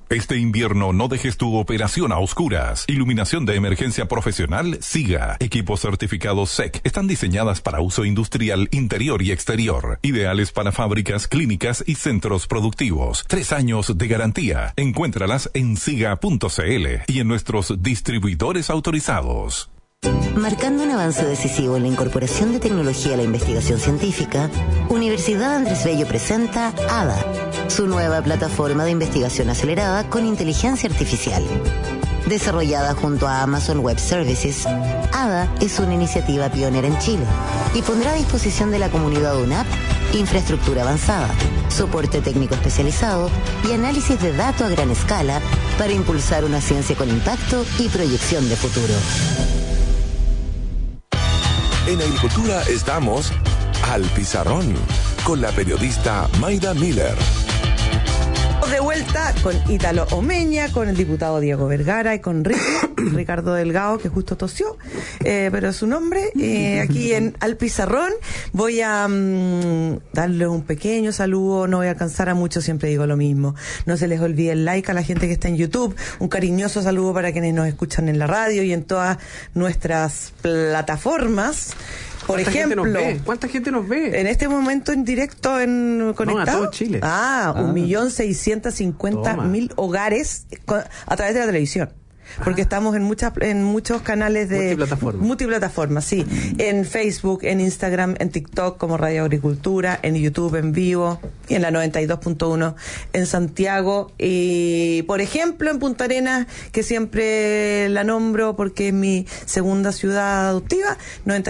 Este invierno no dejes tu operación a oscuras. Iluminación de emergencia profesional SIGA. Equipos certificados SEC. Están diseñadas para uso industrial interior y exterior. Ideales para fábricas, clínicas y centros productivos. 3 años de garantía. Encuéntralas en siga.cl y en nuestros distribuidores autorizados. Marcando un avance decisivo en la incorporación de tecnología a la investigación científica, Universidad Andrés Bello presenta ADA, su nueva plataforma de investigación acelerada con inteligencia artificial. Desarrollada junto a Amazon Web Services, ADA es una iniciativa pionera en Chile y pondrá a disposición de la comunidad UNAP infraestructura avanzada, soporte técnico especializado y análisis de datos a gran escala para impulsar una ciencia con impacto y proyección de futuro. En Agricultura estamos al Pizarrón con la periodista Mayda Miller. De vuelta con Ítalo Omeña, con el diputado Diego Vergara y con Ricardo Delgado, que justo tosió, pero es su nombre. Aquí en Al Pizarrón voy a darle un pequeño saludo, no voy a alcanzar a muchos, siempre digo lo mismo. No se les olvide el like a la gente que está en YouTube, un cariñoso saludo para quienes nos escuchan en la radio y en todas nuestras plataformas. Por ejemplo, ¿cuánta gente nos ve? En este momento en directo en Conectado. No, a todo Chile. 1.650.000 hogares a través de la televisión. Porque estamos en muchos canales de multiplataformas, sí. En Facebook, en Instagram, en TikTok como Radio Agricultura, en YouTube en vivo y en la 92.1 en Santiago y por ejemplo en Punta Arenas, que siempre la nombro porque es mi segunda ciudad adoptiva,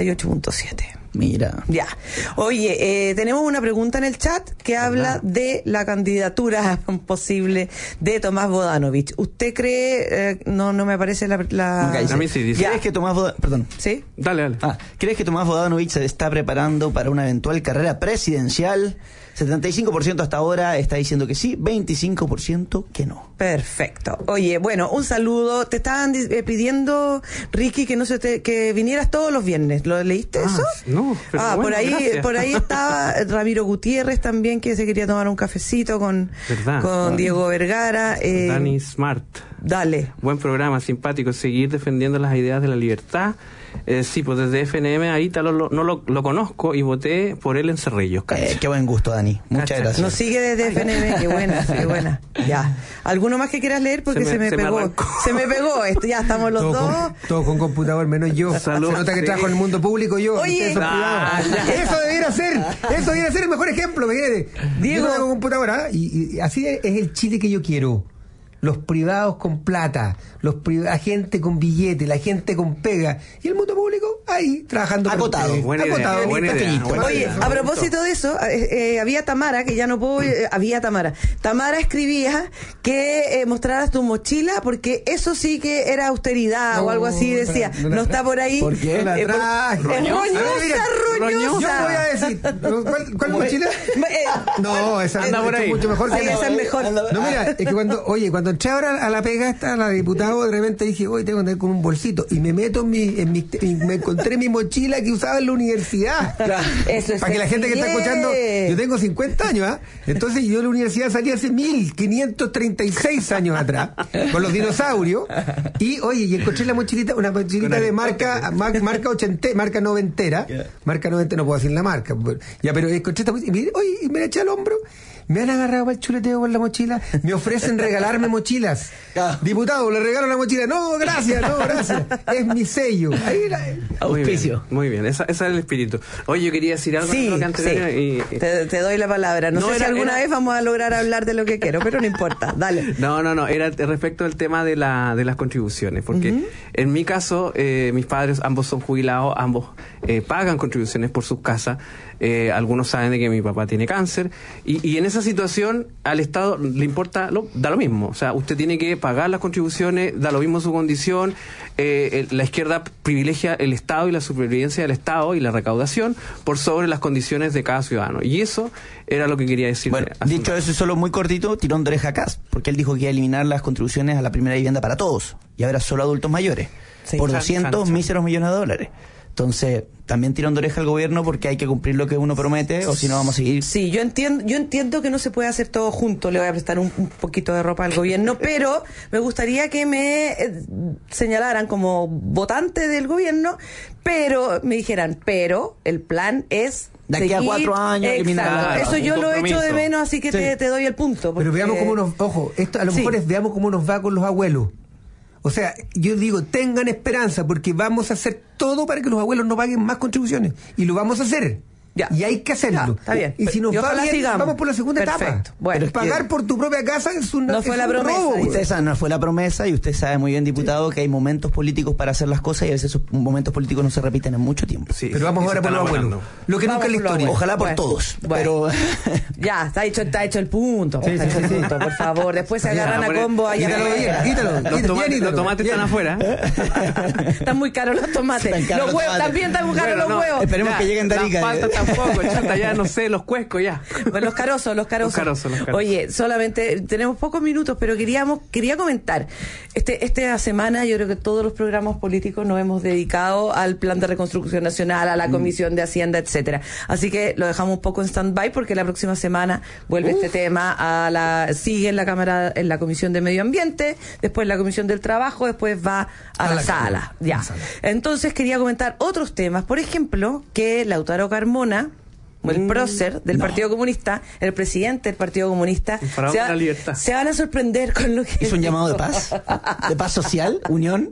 98.7. Mira. Ya. Oye, tenemos una pregunta en el chat que habla de la candidatura posible de Tomás Bodanovich. ¿Usted cree, no me aparece la... A mí sí, dice. ¿Crees que Tomás Perdón. ¿Sí? Dale. ¿Crees que Tomás Bodanovich se está preparando para una eventual carrera presidencial? 75% hasta ahora está diciendo que sí, 25% que no. Perfecto. Oye, bueno, un saludo. Te estaban pidiendo, Ricky, que vinieras todos los viernes. ¿Lo leíste eso? No. Pero bueno, gracias. por ahí estaba Ramiro Gutiérrez también, que se quería tomar un cafecito con Diego Vergara. Dani Smart. Dale. Buen programa, simpático. Seguir defendiendo las ideas de la libertad. Sí, pues desde FNM ahí no lo conozco y voté por él en Cerrillos. Qué buen gusto, Dani. Muchas gracias. Nos sigue desde FNM, qué buena. Ya. ¿Alguno más que quieras leer? Porque se me pegó. Se me pegó esto, ya estamos los dos. Todos con computador, menos yo. Salud. Se nota que trabajo en el mundo público yo. Oye, eso debiera ser el mejor ejemplo, Diego. Yo tengo computadora y así es el Chile que yo quiero. Los privados con plata, la gente con billete, la gente con pega y el mundo público ahí trabajando acotado. Buena idea. Oye, a propósito de eso, había Tamara, que ya no puedo, Tamara escribía que mostraras tu mochila porque eso sí que era austeridad o algo así, decía. No está por ahí. ¿Por qué? La traje. Roñosa. Yo voy a decir, ¿cuál mochila? No, esa anda por ahí. Mucho mejor que esa es mejor. No, mira, es que cuando entré ahora a la pega esta, la diputado, de repente dije, hoy tengo que andar con un bolsito y me meto me encontré mi mochila que usaba en la universidad. Eso es para que la gente que está escuchando, yo tengo 50 años, entonces yo de la universidad salí hace 1536 años atrás, con los dinosaurios, y encontré una mochilita de marca 80, marca noventera, no puedo decir la marca, ya, pero encontré esta mochila, y me la eché al hombro. Me han agarrado para el chuleteo con la mochila. Me ofrecen regalarme mochilas. Diputado, le regalo la mochila. No, gracias. Es mi sello. Auspicio. Muy bien. Ese es el espíritu. Oye, yo quería decir algo. Sí. Te doy la palabra. No sé si alguna vez vamos a lograr hablar de lo que quiero, pero no importa. Dale. No. Era respecto al tema de las contribuciones. Porque en mi caso, mis padres ambos son jubilados, ambos pagan contribuciones por sus casas. Algunos saben de que mi papá tiene cáncer y en esa situación al Estado le importa, da lo mismo, o sea, usted tiene que pagar las contribuciones, da lo mismo su condición. La izquierda privilegia el Estado y la supervivencia del Estado y la recaudación por sobre las condiciones de cada ciudadano, y eso era lo que quería decir. Bueno, dicho eso, solo muy cortito, tirón de oreja a Kast, porque él dijo que iba a eliminar las contribuciones a la primera vivienda para todos y ahora solo adultos mayores, por 200 míseros millones de dólares. Entonces, también tirando oreja al gobierno porque hay que cumplir lo que uno promete, o si no vamos a seguir. Sí, yo entiendo que no se puede hacer todo junto. Le voy a prestar un poquito de ropa al gobierno, pero me gustaría que me señalaran como votante del gobierno, pero me dijeran, pero el plan es de aquí a 4 años eliminar. Eso yo lo echo de menos, así que te doy el punto. Pero veamos cómo esto a lo mejor veamos cómo nos va con los abuelos. O sea, yo digo, tengan esperanza, porque vamos a hacer todo para que los abuelos no paguen más contribuciones. Y lo vamos a hacer. Ya. Y hay que hacerlo. Ya, está bien. Y si nos va bien, vamos por la segunda etapa. Bueno, pero pagar por tu propia casa es un no fue la promesa. Robo. Usted sabe, no fue la promesa, y usted sabe muy bien, diputado, que hay momentos políticos para hacer las cosas y a veces esos momentos políticos no se repiten en mucho tiempo. Sí, pero vamos ahora por los abuelos. Lo que nunca en la historia. Ojalá por todos. Pero ya, está hecho el punto. Sí, por favor. Después se agarran a combo allá. Quítalo. Los tomates están afuera. Están muy caros los tomates. Los huevos también están muy caros los huevos. Esperemos que lleguen de Arica. Las paltas tampoco, chata, ya no sé, los cuescos ya. Bueno, los carozos. Oye, solamente tenemos pocos minutos, pero quería comentar. Esta semana yo creo que todos los programas políticos nos hemos dedicado al Plan de Reconstrucción Nacional, a la Comisión de Hacienda, etcétera. Así que lo dejamos un poco en stand-by porque la próxima semana vuelve este tema sigue en la Cámara, en la Comisión de Medio Ambiente, después en la Comisión del Trabajo, después va a la sala. Ya. Entonces quería comentar otros temas, por ejemplo, que Lautaro Carmona, el prócer del Partido Comunista, el presidente del Partido Comunista, se van a sorprender con lo que ¿hizo un llamado de paz social, unión?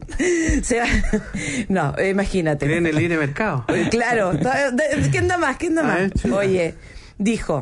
No, imagínate. ¿Creen el libre mercado? Claro. ¿Quién da más? Oye, dijo,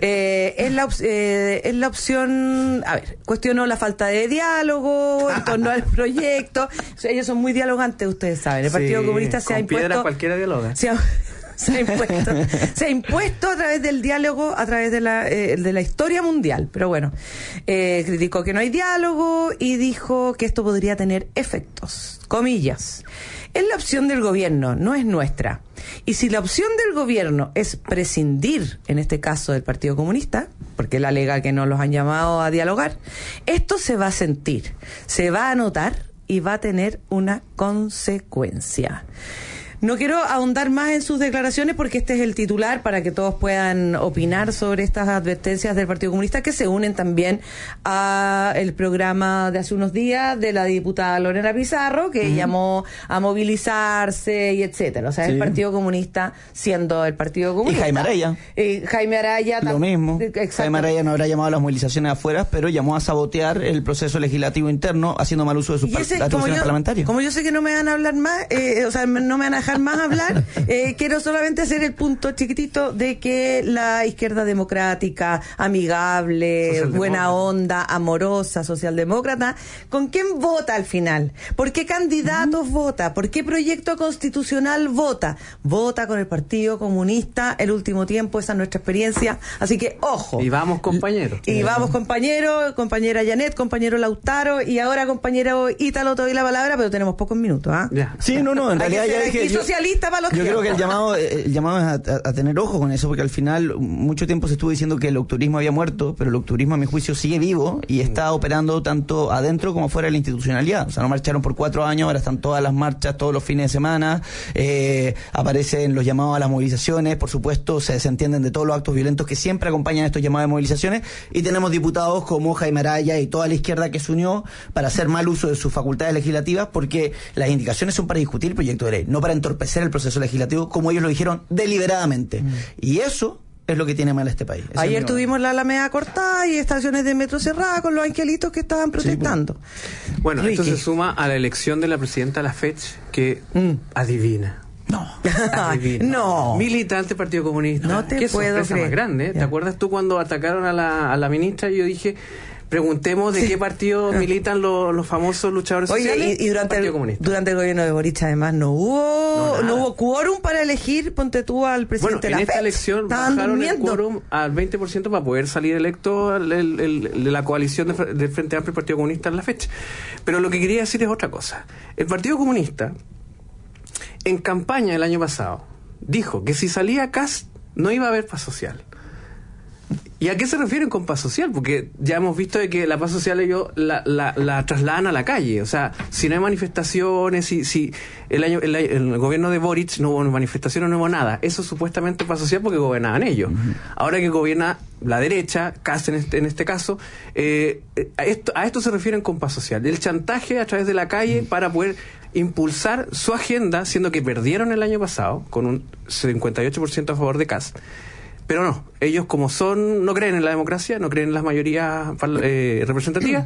es la opción, cuestionó la falta de diálogo en torno al proyecto. Ellos son muy dialogantes, ustedes saben. El Partido Comunista se ha impuesto. Cualquiera dialoga. Se ha impuesto a través del diálogo, a través de la historia mundial. Pero bueno, criticó que no hay diálogo y dijo que esto podría tener efectos. Comillas. Es la opción del gobierno, no es nuestra. Y si la opción del gobierno es prescindir, en este caso del Partido Comunista, porque él alega que no los han llamado a dialogar, esto se va a sentir, se va a notar y va a tener una consecuencia. No quiero ahondar más en sus declaraciones porque este es el titular para que todos puedan opinar sobre estas advertencias del Partido Comunista, que se unen también a el programa de hace unos días de la diputada Lorena Pizarro, que llamó a movilizarse y etcétera. O sea, el Partido Comunista siendo el Partido Comunista. Y Jaime Araya. Jaime Araya lo mismo. Jaime Araya no habrá llamado a las movilizaciones afuera, pero llamó a sabotear el proceso legislativo interno haciendo mal uso de sus atribuciones parlamentarias. Como yo sé que no me van a hablar más, no me van a dejar más hablar, quiero solamente hacer el punto chiquitito de que la izquierda democrática, amigable, buena onda, amorosa, socialdemócrata, ¿con quién vota al final? ¿Por qué candidatos vota? ¿Por qué proyecto constitucional vota? Vota con el Partido Comunista el último tiempo, esa es nuestra experiencia, así que ojo. Y vamos compañeros. Compañera Janet, compañero Lautaro y ahora compañero Ítalo, te doy la palabra, pero tenemos pocos minutos, ¿ah? Sí, en realidad ya dije socialista para los yo creo que el llamado es a tener ojo con eso, porque al final mucho tiempo se estuvo diciendo que el octubrismo había muerto, pero el octubrismo a mi juicio sigue vivo y está operando tanto adentro como fuera de la institucionalidad. O sea, no marcharon por 4 años, ahora están todas las marchas todos los fines de semana, aparecen los llamados a las movilizaciones, por supuesto se desentienden de todos los actos violentos que siempre acompañan estos llamados de movilizaciones, y tenemos diputados como Jaime Araya y toda la izquierda que se unió para hacer mal uso de sus facultades legislativas, porque las indicaciones son para discutir el proyecto de ley, no para entorpecer el proceso legislativo, como ellos lo dijeron deliberadamente. Y eso es lo que tiene mal este país. Ayer tuvimos la Alameda cortada y estaciones de metro cerradas con los angelitos que estaban protestando. Bueno, esto se suma a la elección de la presidenta de la FECH, que adivina. No. Militante del Partido Comunista. No te Qué puedo sorpresa creer. Más grande. ¿Te acuerdas tú cuando atacaron a la ministra? Y yo dije, preguntemos de qué partido militan los famosos luchadores sociales. Y durante el gobierno de Boric además no hubo quórum para elegir, ponte tú, al presidente de la FECH. En esta elección bajaron el quórum al 20% para poder salir electo la coalición del Frente Amplio y Partido Comunista en la FECH. Pero lo que quería decir es otra cosa. El Partido Comunista, en campaña el año pasado, dijo que si salía Kast no iba a haber paz social. ¿Y a qué se refieren con paz social? Porque ya hemos visto de que la paz social ellos la trasladan a la calle. O sea, si no hay manifestaciones, si el gobierno de Boric no hubo manifestaciones, no hubo nada. Eso es supuestamente paz social porque gobernaban ellos. Ahora que gobierna la derecha, Kast en este caso, a esto se refieren con paz social. El chantaje a través de la calle para poder impulsar su agenda, siendo que perdieron el año pasado con un 58% a favor de Kast. Pero no, ellos como no creen en la democracia, no creen en las mayorías representativas,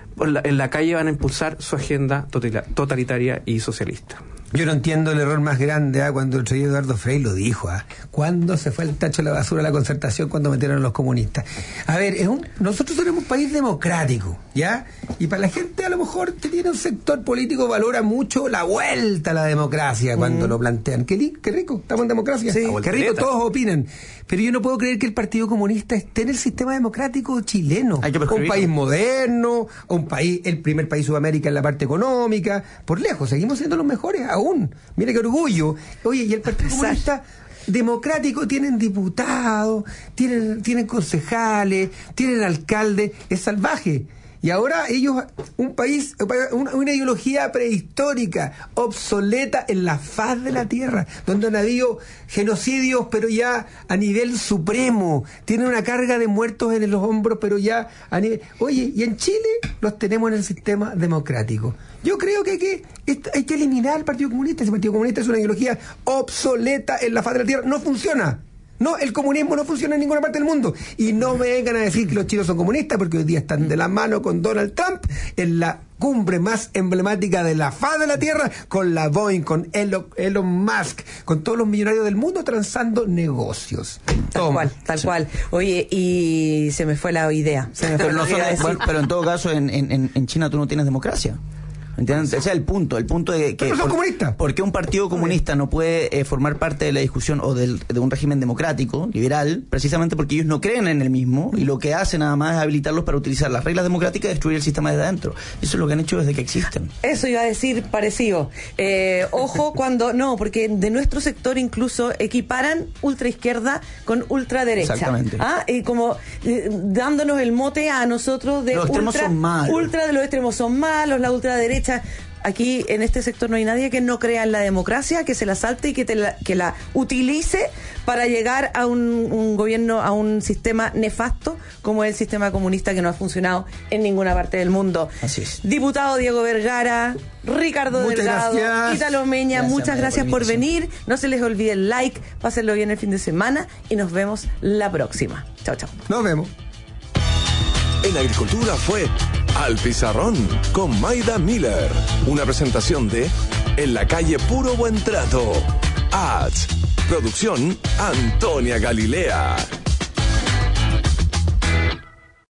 en la calle van a impulsar su agenda totalitaria y socialista. Yo no entiendo el error más grande cuando el rey Eduardo Frei lo dijo. ¿Cuándo se fue el tacho de la basura la Concertación cuando metieron a los comunistas? A ver, nosotros somos un país democrático, ¿ya? Y para la gente a lo mejor que tiene un sector político valora mucho la vuelta a la democracia cuando lo plantean. Qué rico, estamos en democracia. Sí, qué rico, todos opinan. Pero yo no puedo creer que el Partido Comunista esté en el sistema democrático chileno. Un país moderno, el primer país de Sudamérica en la parte económica. Por lejos, seguimos siendo los mejores aún. Mire qué orgullo. Oye, y el Partido Comunista democrático tienen diputados, tienen concejales, tienen alcaldes, es salvaje. Y ahora ellos, un país, una ideología prehistórica, obsoleta en la faz de la tierra, donde han habido genocidios, pero ya a nivel supremo, tienen una carga de muertos en los hombros, pero ya a nivel... Oye, y en Chile los tenemos en el sistema democrático. Yo creo que hay que eliminar al Partido Comunista. Ese Partido Comunista es una ideología obsoleta en la faz de la tierra, no funciona. No, el comunismo no funciona en ninguna parte del mundo. Y no me vengan a decir que los chinos son comunistas, porque hoy día están de la mano con Donald Trump en la cumbre más emblemática de la faz de la Tierra, con la Boeing, con Elon Musk, con todos los millonarios del mundo transando negocios. Tal cual. Oye, y se me fue la idea. Pero en todo caso, en China tú no tienes democracia. ¿Entiendes? Ese es el punto de que... Pero son comunistas. ¿Por qué un partido comunista no puede formar parte de la discusión o de un régimen democrático, liberal? Precisamente porque ellos no creen en el mismo y lo que hacen nada más es habilitarlos para utilizar las reglas democráticas y destruir el sistema desde adentro. Eso es lo que han hecho desde que existen. Eso iba a decir parecido. Ojo cuando... No, porque de nuestro sector incluso equiparan ultraizquierda con ultraderecha. Exactamente. Y como dándonos el mote a nosotros de los extremos son malos. Los extremos son malos, la ultraderecha. Aquí en este sector no hay nadie que no crea en la democracia, que se la salte y que la utilice para llegar a un gobierno, a un sistema nefasto como el sistema comunista, que no ha funcionado en ninguna parte del mundo. Así es. Diputado Diego Vergara, Ricardo Delgado, Ítalo Meña, muchas gracias por venir. No se les olvide el like, pásenlo bien el fin de semana y nos vemos la próxima. Chao, chao. Nos vemos. En Agricultura fue Al Pizarrón con Maida Miller. Una presentación de En la calle Puro Buen Trato. Ads. Producción Antonia Galilea.